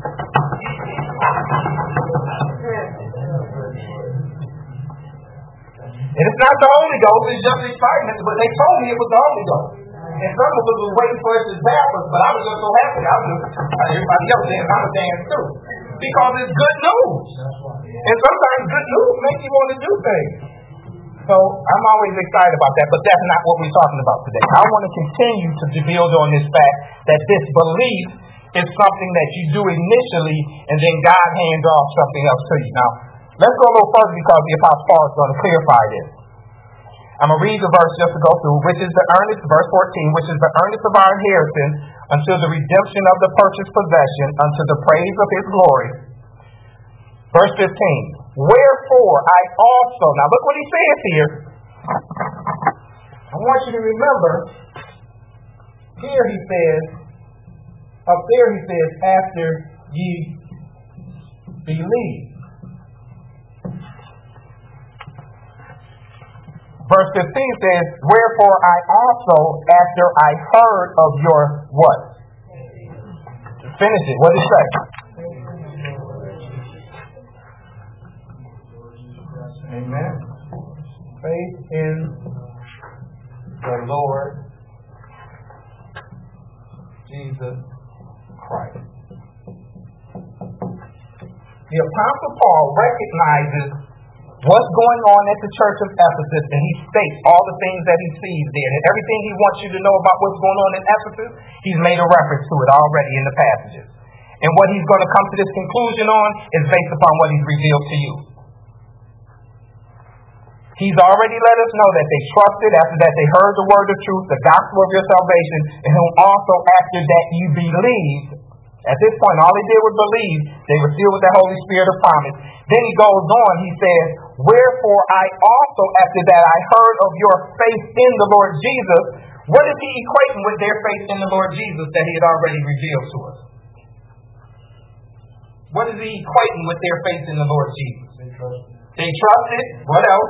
S1: And it's not the Holy Ghost, it's just excitement. But they told me it was the Holy Ghost. And some of us was waiting for us to zap us, but I was just so happy. I was just, everybody else danced, I was dancing too. Because it's good news. And sometimes good news makes you want to do things. So I'm always excited about that, but that's not what we're talking about today. I want to continue to build on this fact that this belief is something that you do initially, and then God hands off something else to you. Now, let's go a little further because the Apostle Paul is going to clarify this. I'm going to read the verse just to go through, which is the earnest, verse fourteen, which is the earnest of our inheritance until the redemption of the purchased possession, unto the praise of his glory. Verse fifteen, wherefore I also, now look what he says here. I want you to remember, here he says, up there he says, after ye believe. Verse fifteen says, wherefore I also, after I heard of your what? Finish it. What did it say? Amen. Faith in the Lord Jesus Christ. The Apostle Paul recognizes what's going on at the church of Ephesus, and he states all the things that he sees there. And everything he wants you to know about what's going on in Ephesus, he's made a reference to it already in the passages. And what he's going to come to this conclusion on is based upon what he's revealed to you. He's already let us know that they trusted, after that they heard the word of truth, the gospel of your salvation, and whom also after that you believed. At this point, all they did was believe. They were sealed with the Holy Spirit of promise. Then he goes on, he says, wherefore I also, after that I heard of your faith in the Lord Jesus. What is he equating with their faith in the Lord Jesus that he had already revealed to us? What is he equating with their faith in the Lord Jesus?
S4: They trusted.
S1: They trusted. What else?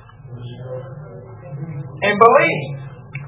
S1: And believed.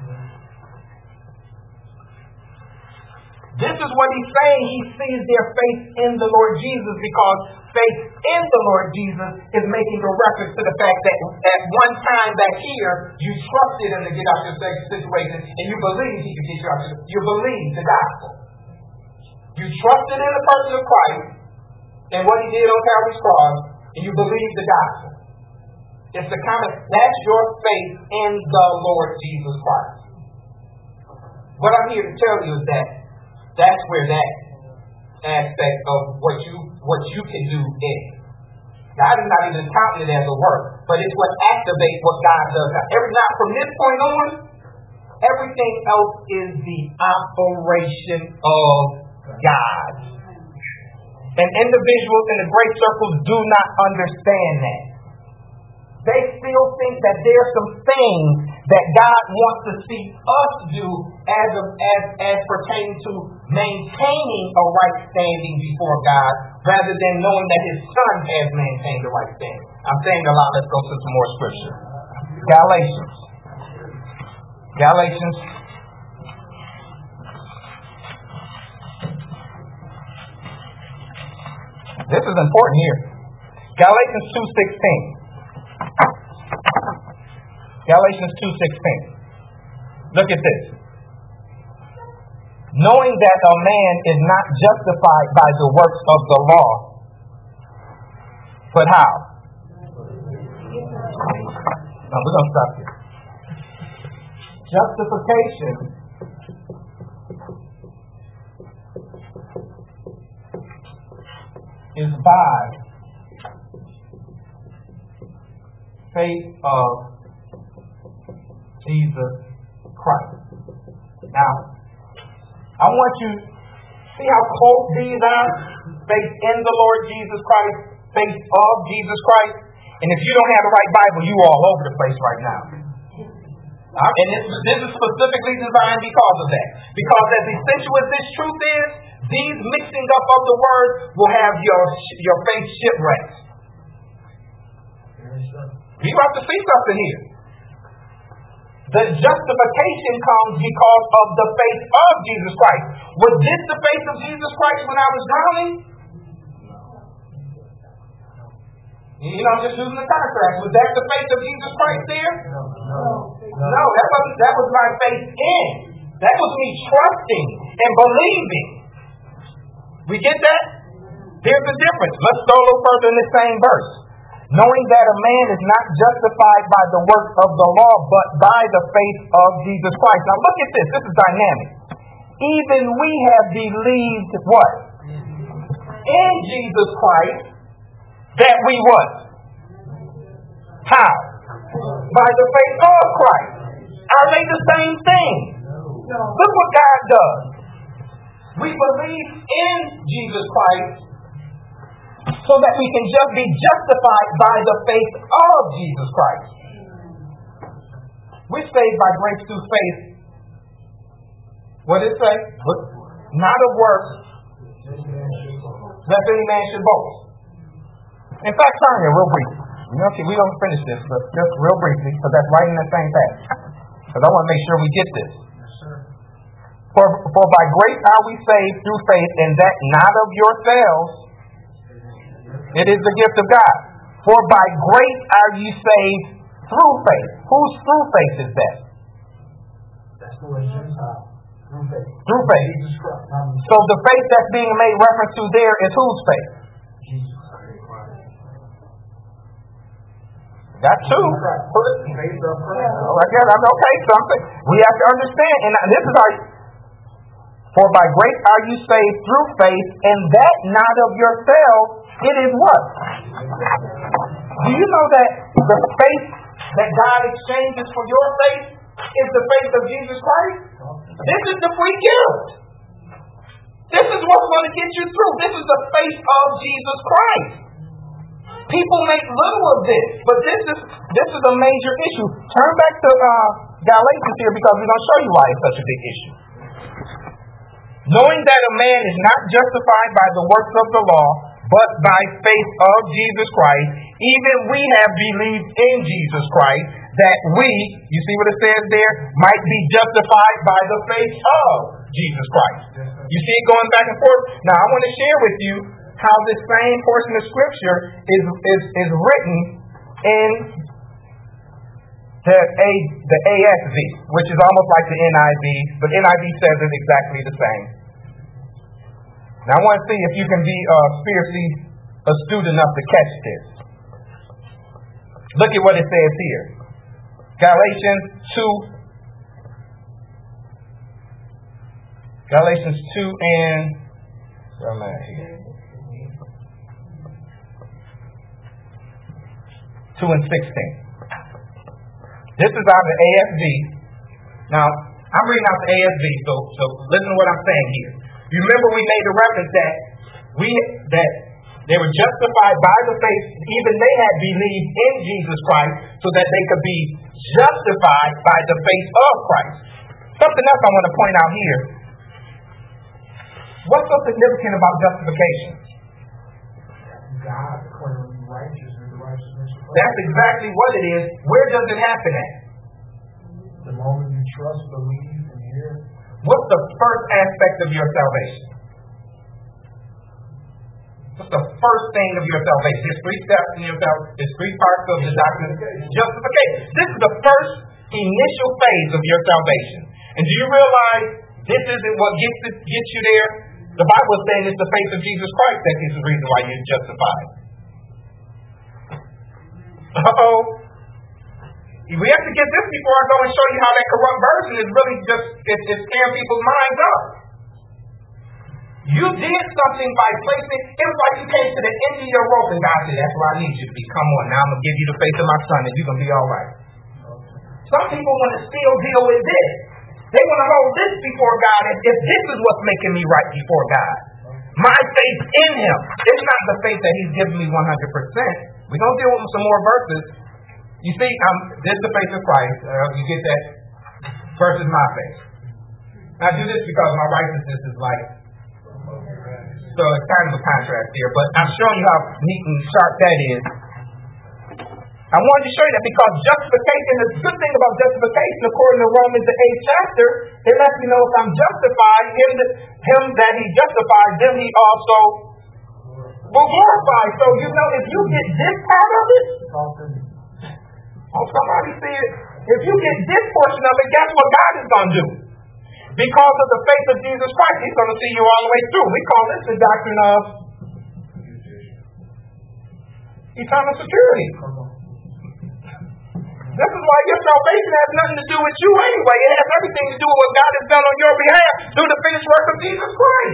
S1: This is what he's saying. He sees their faith in the Lord Jesus because faith in the Lord Jesus is making a reference to the fact that at one time back here, you trusted him to get out of your situation and you believed he could get you out of your You believed the gospel. You trusted in the person of Christ and what he did on Calvary's cross, and you believed the gospel. It's the kind of, that's your faith in the Lord Jesus Christ. What I'm here to tell you is that that's where that aspect of what you what you can do is. God is not even counting it as a work, but it's what activates what God does. Now, every now from this point on, everything else is the operation of God. And individuals in the great circles do not understand that. They still think that there are some things that God wants to see us do as a, as as pertaining to maintaining a right standing before God, rather than knowing that His Son has maintained a right standing. I'm saying a lot. Let's go to some more scripture. Galatians. Galatians. This is important here. Galatians two sixteen. Galatians two sixteen. Look at this. Knowing that a man is not justified by the works of the law, but how? No, we're going to stop here. Justification is by faith of Jesus Christ. Now, I want you to see how close these are. Faith in the Lord Jesus Christ, faith of Jesus Christ. And if you don't have the right Bible, you all over the place right now. Uh, and this, this is specifically designed because of that. Because as essential as this truth is, these mixing up of the words will have your your faith shipwrecked. You're about to see something here. The justification comes because of the faith of Jesus Christ. Was this the faith of Jesus Christ when I was drowning? You know, I'm just using the contrast. Was that the faith of Jesus Christ there?
S6: No.
S1: No, that wasn't. That was my faith in. That was me trusting and believing. We get that? There's a difference. Let's go a little further in the same verse. Knowing that a man is not justified by the works of the law, but by the faith of Jesus Christ. Now look at this. This is dynamic. Even we have believed what? In Jesus Christ, that we what? How? By the faith of Christ. Are they the same thing? Look what God does. We believe in Jesus Christ so that we can just be justified by the faith of Jesus Christ. We're saved by grace through faith. What did it say? Not of works, lest any man should boast. In fact, turn here real briefly. You know, we don't finish this, but just real briefly, because that's right in the same passage. Because I want to make sure we get this. For, for by grace are we saved through faith, and that not of yourselves. It is the gift of God. For by grace are you saved through faith. Whose through faith is that?
S6: That's the way Gentile. Through faith.
S1: Through faith. So the faith that's being made reference to there is whose faith?
S6: Jesus.
S1: Got two.
S6: Faith of Christ.
S1: Oh, I guess I'm okay. Something we have to understand, and this is our. For by grace are you saved through faith, and that not of yourselves. It is what? Do you know that the faith that God exchanges for your faith is the faith of Jesus Christ? This is the free gift. This is what's going to get you through. This is the faith of Jesus Christ. People make little of this, but this is this is a major issue. Turn back to uh, Galatians here, because we're going to show you why it's such a big issue. Knowing that a man is not justified by the works of the law, but by faith of Jesus Christ, even we have believed in Jesus Christ, that we, you see what it says there, might be justified by the faith of Jesus Christ. You see it going back and forth? Now I want to share with you how this same portion of Scripture is is, is written in the A the A S V, which is almost like the N I V, but N I V says it exactly the same. Now I want to see if you can be uh, spiritually astute enough to catch this. Look at what it says here. Galatians two. Galatians two and where am I here? two and sixteen. This is out of the A S V. Now, I'm reading out the A S V, so, so listen to what I'm saying here. You remember we made the reference that we that they were justified by the faith, even they had believed in Jesus Christ, so that they could be justified by the faith of Christ. Something else I want to point out here. What's so significant about justification?
S6: God declaring you righteous and the righteousness of God.
S1: That's exactly what it is. Where does it happen at?
S6: The moment you trust, believe, and hear.
S1: What's the first aspect of your salvation? What's the first thing of your salvation? There's three steps in your salvation. There's three parts of the doctrine. Justification. This is the first initial phase of your salvation. And do you realize this isn't what gets it, gets you there? The Bible is saying it's the faith of Jesus Christ that is the reason why you're justified. Uh-oh. We have to get this before I go and show you how that corrupt version is really just, it's, it's scaring people's minds up. You did something by placing, it was like you came to the end of your rope and God said, that's where I need you to be. Come on, now I'm going to give you the faith of my son and you're going to be all right. Some people want to still deal with this. They want to hold this before God as if this is what's making me right before God. My faith in him. It's not the faith that he's given me one hundred percent. We're going to deal with some more verses. You see, um, this is the faith of Christ. Uh, you get that versus my faith. I do this because my righteousness is like, so it's kind of a contrast here, but I'm showing you how neat and sharp that is. I wanted to show you that because justification, the good thing about justification, according to Romans the eighth chapter, it lets me know if I'm justified, him, him that he justifies, then he also will glorify. So you know, if you get this part of it, oh, somebody see it. If you get this portion of it, guess what God is going to do? Because of the faith of Jesus Christ, he's going to see you all the way through. We call this the doctrine of eternal security. This is why your salvation has nothing to do with you anyway. It has everything to do with what God has done on your behalf through the finished work of Jesus Christ.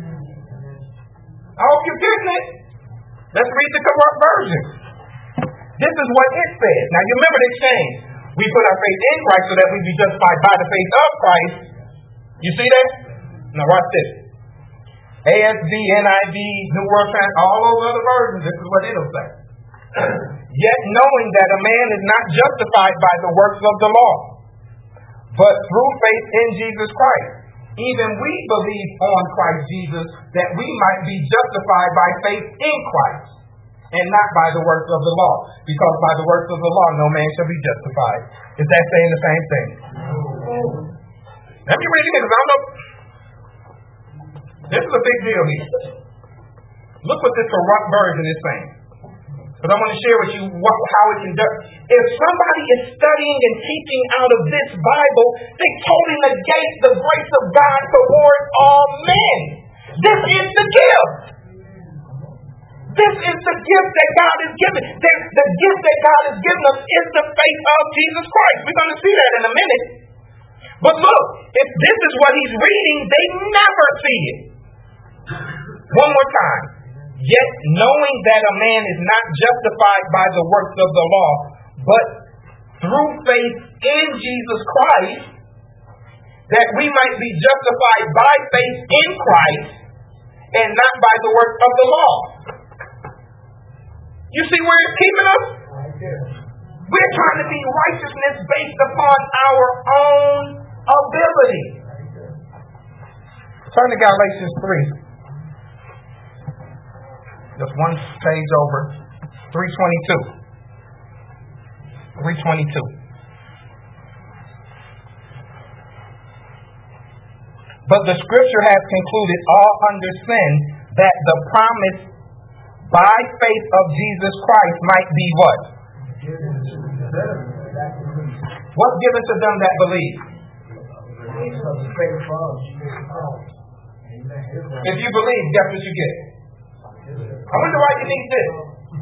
S1: I hope you're getting it. Let's read the corrupt version. This is what it says. Now you remember the exchange. We put our faith in Christ so that we be justified by the faith of Christ. You see that? Now watch this. A S V, N I V, New World Trans, all those other versions, this is what it'll say. Yet knowing that a man is not justified by the works of the law, but through faith in Jesus Christ. Even we believe on Christ Jesus, that we might be justified by faith in Christ, and not by the works of the law. Because by the works of the law, no man shall be justified. Is that saying the same thing? Let me read it again, because I don't know. This is a big deal here. Look what this corrupt version is saying. Because I want to share with you what, how it can do. If somebody is studying and teaching out of this Bible, they totally negate the grace of God toward all men. This is the gift. This is the gift that God has given. The, the gift that God has given us is the faith of Jesus Christ. We're going to see that in a minute. But look, if this is what he's reading, they never see it. One more time. Yet knowing that a man is not justified by the works of the law, but through faith in Jesus Christ, that we might be justified by faith in Christ, and not by the works of the law. You see where it's keeping us? We're trying to be righteousness based upon our own ability. Turn to Galatians three. Just one page over. three twenty-two. three twenty-two. But the scripture has concluded all under sin, that the promise by faith of Jesus Christ might be what? What's given to them that believe? If you believe, guess what you get? I wonder why you need this.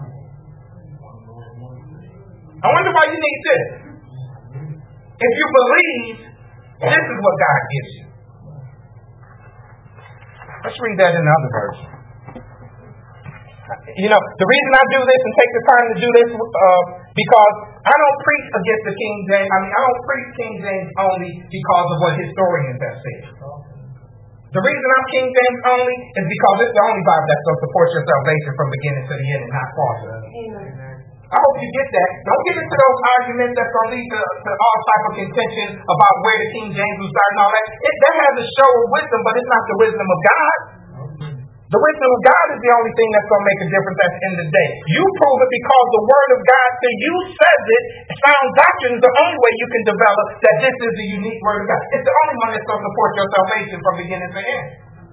S1: I wonder why you need this. If you believe, this is what God gives you. Let's read that in another verse. You know, the reason I do this and take the time to do this, uh, because I don't preach against the King James. I mean, I don't preach King James only because of what historians have said. The reason I'm King James only is because it's the only Bible that's going to support your salvation from beginning to the end and not false. I hope you get that. Don't get into those arguments that's going to lead to, to all type of contention about where the King James was starting and all that. It, that has a show of wisdom, but it's not the wisdom of God. The wisdom of God is the only thing that's going to make a difference at the end of the day. You prove it because the Word of God to you says it. Sound doctrine is the only way you can develop that this is the unique Word of God. It's the only one that's going to support your salvation from beginning to end.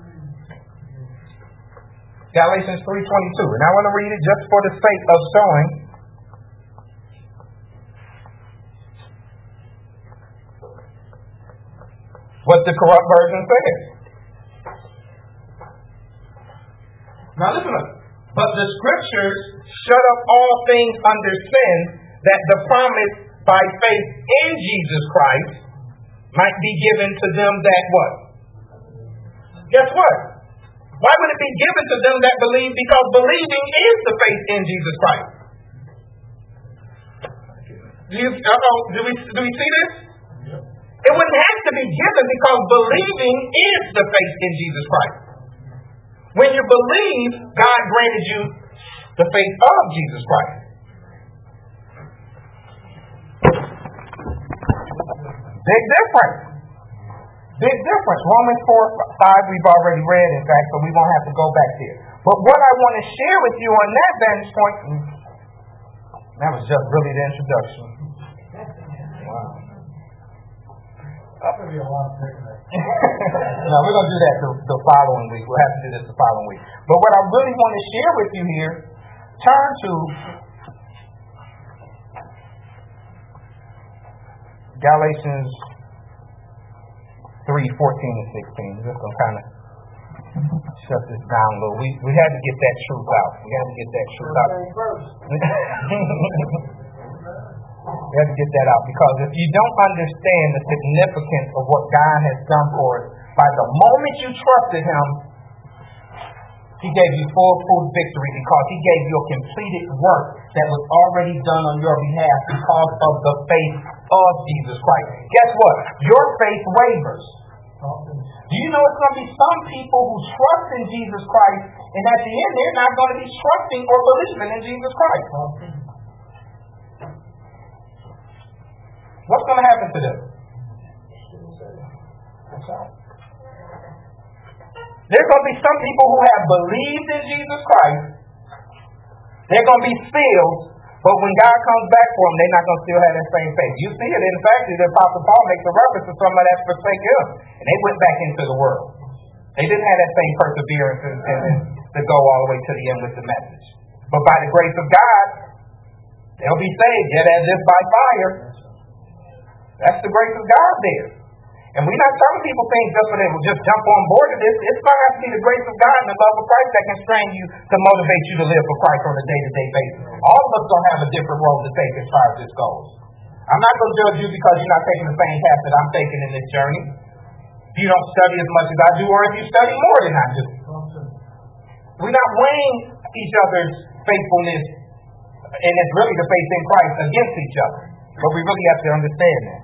S1: Galatians three twenty-two. And I want to read it just for the sake of showing what the corrupt version says. Now listen up. But the scriptures shut up all things under sin, that the promise by faith in Jesus Christ might be given to them that what? Guess what? Why would it be given to them that believe? Because believing is the faith in Jesus Christ. Do, you, uh-oh, do, we, do we see this? It wouldn't have to be given because believing is the faith in Jesus Christ. When you believe, God granted you the faith of Jesus Christ. Big difference. Big difference. Romans four, five we've already read, in fact, so we won't have to go back there. But what I want to share with you on that vantage point, that was just really the introduction. Wow.
S4: That's going to be a lot of picking.
S1: No, we're going to do that the, the following week. We'll have to do this the following week. But what I really want to share with you here, turn to Galatians three, fourteen and sixteen. Just going to kind of shut this down a little. We, we had to get that truth out. We had to get that truth out. We have to get that out, because if you don't understand the significance of what God has done for us, by the moment you trusted Him, He gave you full, full victory, because He gave you a completed work that was already done on your behalf because of the faith of Jesus Christ. Guess what? Your faith wavers. Do you know it's going to be some people who trust in Jesus Christ, and at the end they're not going to be trusting or believing in Jesus Christ? What's going to happen to them? There's going to be some people who have believed in Jesus Christ. They're going to be filled, but when God comes back for them, they're not going to still have that same faith. You see it. In fact, the Apostle Paul makes a reference to somebody that's forsaken him, and they went back into the world. They didn't have that same perseverance and, and, and to go all the way to the end with the message. But by the grace of God, they'll be saved, yet as if by fire. That's the grace of God there. And we're not telling people things just so they will just jump on board of this. It's going to have to be the grace of God and the love of Christ that can strain you to motivate you to live for Christ on a day-to-day basis. All of us going to have a different role to take as far as this goes. I'm not going to judge you because you're not taking the same path that I'm taking in this journey. If you don't study as much as I do, or if you study more than I do. We're not weighing each other's faithfulness, and it's really the faith in Christ, against each other. But we really have to understand that.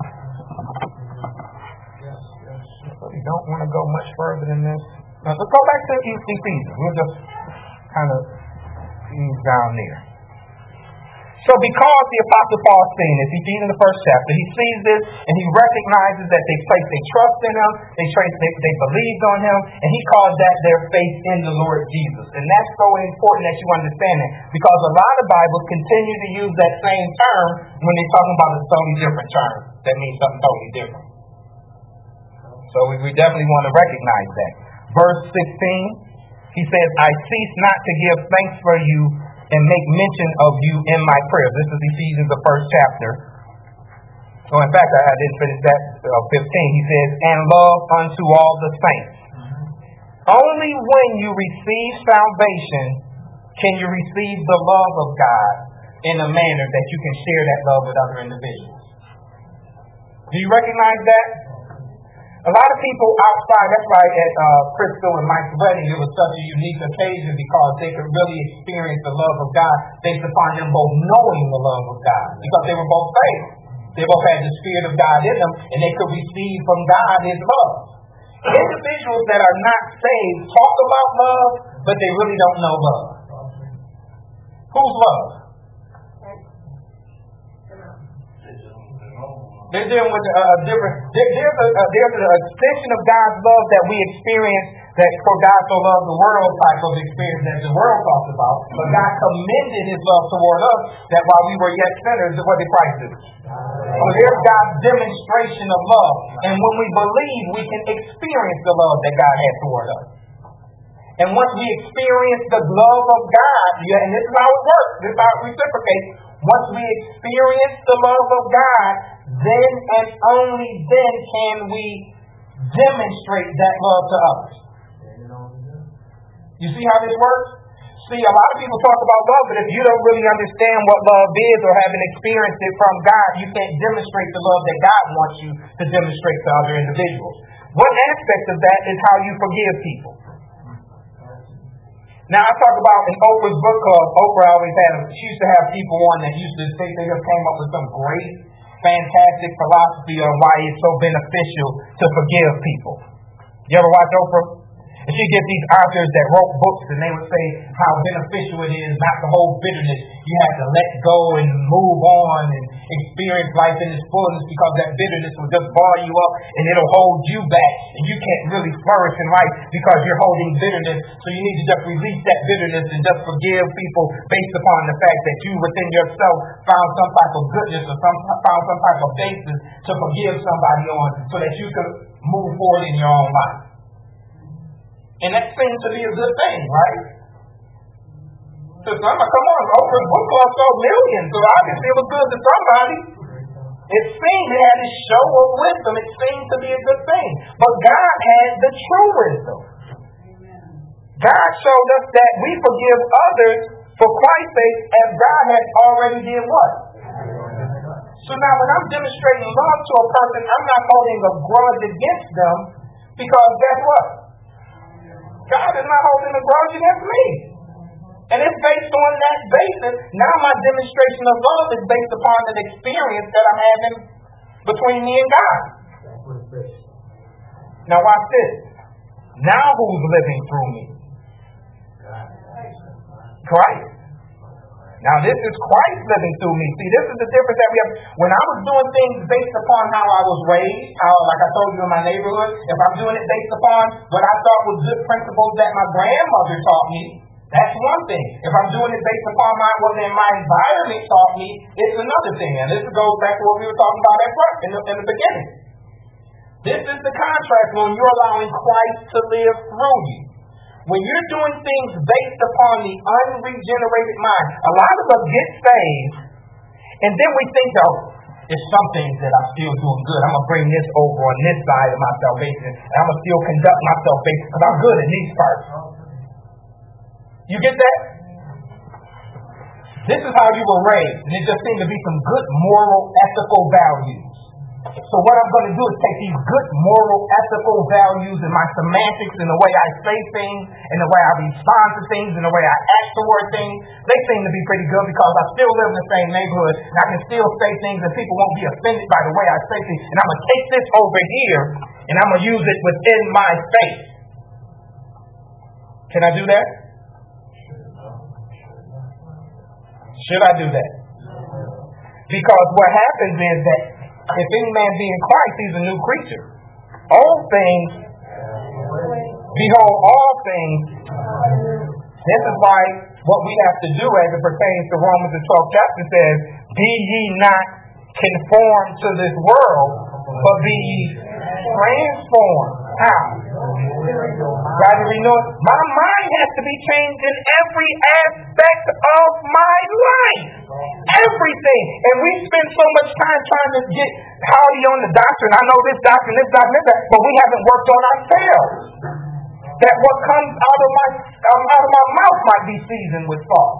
S1: We don't want to go much further than this. Now, let's go back to Ephesians. We'll just kind of ease down there. So because the Apostle Paul is seeing this, he's in the first chapter, he sees this and he recognizes that they placed their trust in him, they, traced, they, they believed on him, and he calls that their faith in the Lord Jesus. And that's so important that you understand it, because a lot of Bibles continue to use that same term when they're talking about a totally different term. That means something totally different. So we, we definitely want to recognize that. Verse sixteen, he says, I cease not to give thanks for you and make mention of you in my prayers. This is Ephesians, the first chapter. So in fact, I, I didn't finish that. Uh, fifteen, he says, and love unto all the saints. Only when you receive salvation can you receive the love of God in a manner that you can share that love with other individuals. Do you recognize that? A lot of people outside, that's why at uh, Crystal and Mike's wedding, it was such a unique occasion because they could really experience the love of God based upon them both knowing the love of God because they were both saved. They both had the Spirit of God in them and they could receive from God His love. Individuals that are not saved talk about love, but they really don't know love. Whose love? They're dealing with a uh, different. There, there's a uh, there's an extension of God's love that we experience. That for God so loved the world type of experience that the world talks about. But God commended His love toward us that while we were yet sinners, what did Christ do? So there's God's demonstration of love, and when we believe, we can experience the love that God has toward us. And once we experience the love of God, yeah, and this is how it works. This is how it reciprocates. Once we experience the love of God, then and only then can we demonstrate that love to others. You see how this works? See, a lot of people talk about love, but if you don't really understand what love is or haven't experienced it from God, you can't demonstrate the love that God wants you to demonstrate to other individuals. One aspect of that is how you forgive people. Now, I talk about in Oprah's book club, Oprah always had, she used to have people on that used to think they just came up with some great, fantastic philosophy on why it's so beneficial to forgive people. You ever watch Oprah? And she'd get these authors that wrote books and they would say how beneficial it is not to hold bitterness. You have to let go and move on and experience life in its fullness because that bitterness will just bar you up and it'll hold you back and you can't really flourish in life because you're holding bitterness. So you need to just release that bitterness and just forgive people based upon the fact that you within yourself found some type of goodness or some found some type of basis to forgive somebody on so that you can move forward in your own life. And that seems to be a good thing, right? So some, come on, Oprah's book club sold millions, so obviously it was good to somebody. It seemed it had this show of wisdom. It seemed to be a good thing. But God had the true wisdom. God showed us that we forgive others for Christ's sake as God had already did what? So now when I'm demonstrating love to a person, I'm not holding a grudge against them because guess what? God is not holding a grudge against me. And it's based on that basis. Now my demonstration of love is based upon an experience that I'm having between me and God. Now watch this. Now who's living through me? Christ. Now this is Christ living through me. See, this is the difference that we have. When I was doing things based upon how I was raised, how, like I told you in my neighborhood, if I'm doing it based upon what I thought was good principles that my grandmother taught me, that's one thing. If I'm doing it based upon my, what my environment taught me, it's another thing. And this goes back to what we were talking about at first, in the, in the beginning. This is the contrast when you're allowing Christ to live through you. When you're doing things based upon the unregenerated mind, a lot of us get saved, and then we think, oh, there's some things that I'm still doing good. I'm going to bring this over on this side of my salvation, and I'm going to still conduct myself based because I'm good in these parts. You get that? This is how you were raised, and it just seemed to be some good moral, ethical values. So what I'm going to do is take these good moral, ethical values and my semantics and the way I say things and the way I respond to things and the way I act toward things. They seem to be pretty good because I still live in the same neighborhood and I can still say things and people won't be offended by the way I say things. And I'm going to take this over here and I'm going to use it within my faith. Can I do that? Should I do that? Because what happens is that if any man be in Christ, he's a new creature. All things, behold, all things. This is why what we have to do as it pertains to Romans the twelfth chapter says, be ye not conformed to this world, but be ye transformed. How? God is renewed. My mind has to be changed in every aspect of my life. Everything. And we spend so much time trying to get howdy on the doctrine. I know this doctrine, this doctrine, this doctrine, but we haven't worked on ourselves. That what comes out of my um, out of my mouth might be seasoned with salt.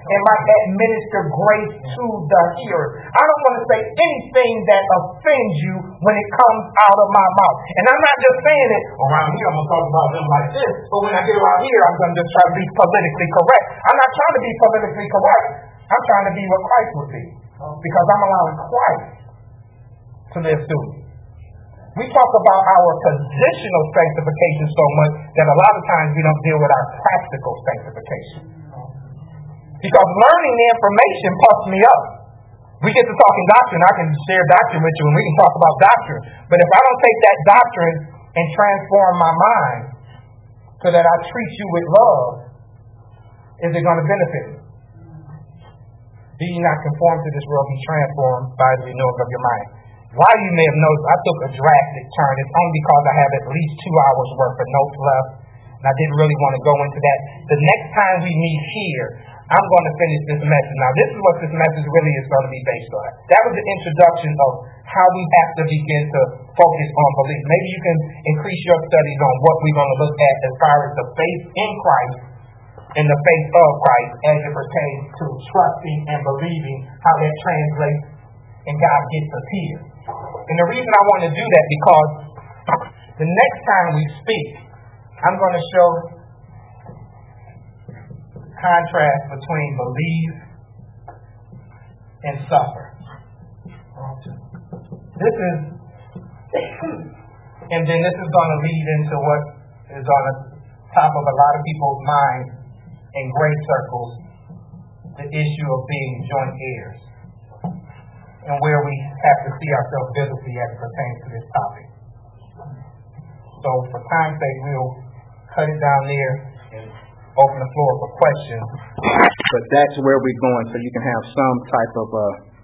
S1: and might administer grace to the hearer. I don't want to say anything that offends you when it comes out of my mouth. And I'm not just saying it around here, I'm going to talk about them like this, but when I get around here, I'm going to just try to be politically correct. I'm not trying to be politically correct. I'm trying to be what Christ would be, because I'm allowing Christ to live through me. We talk about our positional sanctification so much that a lot of times we don't deal with our practical sanctification. Because learning the information puffs me up. We get to talking doctrine, I can share doctrine with you and we can talk about doctrine. But if I don't take that doctrine and transform my mind so that I treat you with love, is it going to benefit me? Be ye not conformed to this world, be transformed by the renewing of your mind. Why you may have noticed I took a drastic turn. It's only because I have at least two hours worth of notes left. And I didn't really want to go into that. The next time we meet here, I'm going to finish this message. Now, this is what this message really is going to be based on. That was the introduction of how we have to begin to focus on belief. Maybe you can increase your studies on what we're going to look at as far as the faith in Christ and the faith of Christ as it pertains to trusting and believing, how that translates and God gets us here. And the reason I want to do that because the next time we speak, I'm going to show contrast between believe and suffer. This is, and then this is going to lead into what is on the top of a lot of people's minds in great circles, the issue of being joint heirs, and where we have to see ourselves biblically as it pertains to this topic. So for time's sake, we'll cut it down there and open the floor for questions. But that's where we're going, so you can have some type of uh,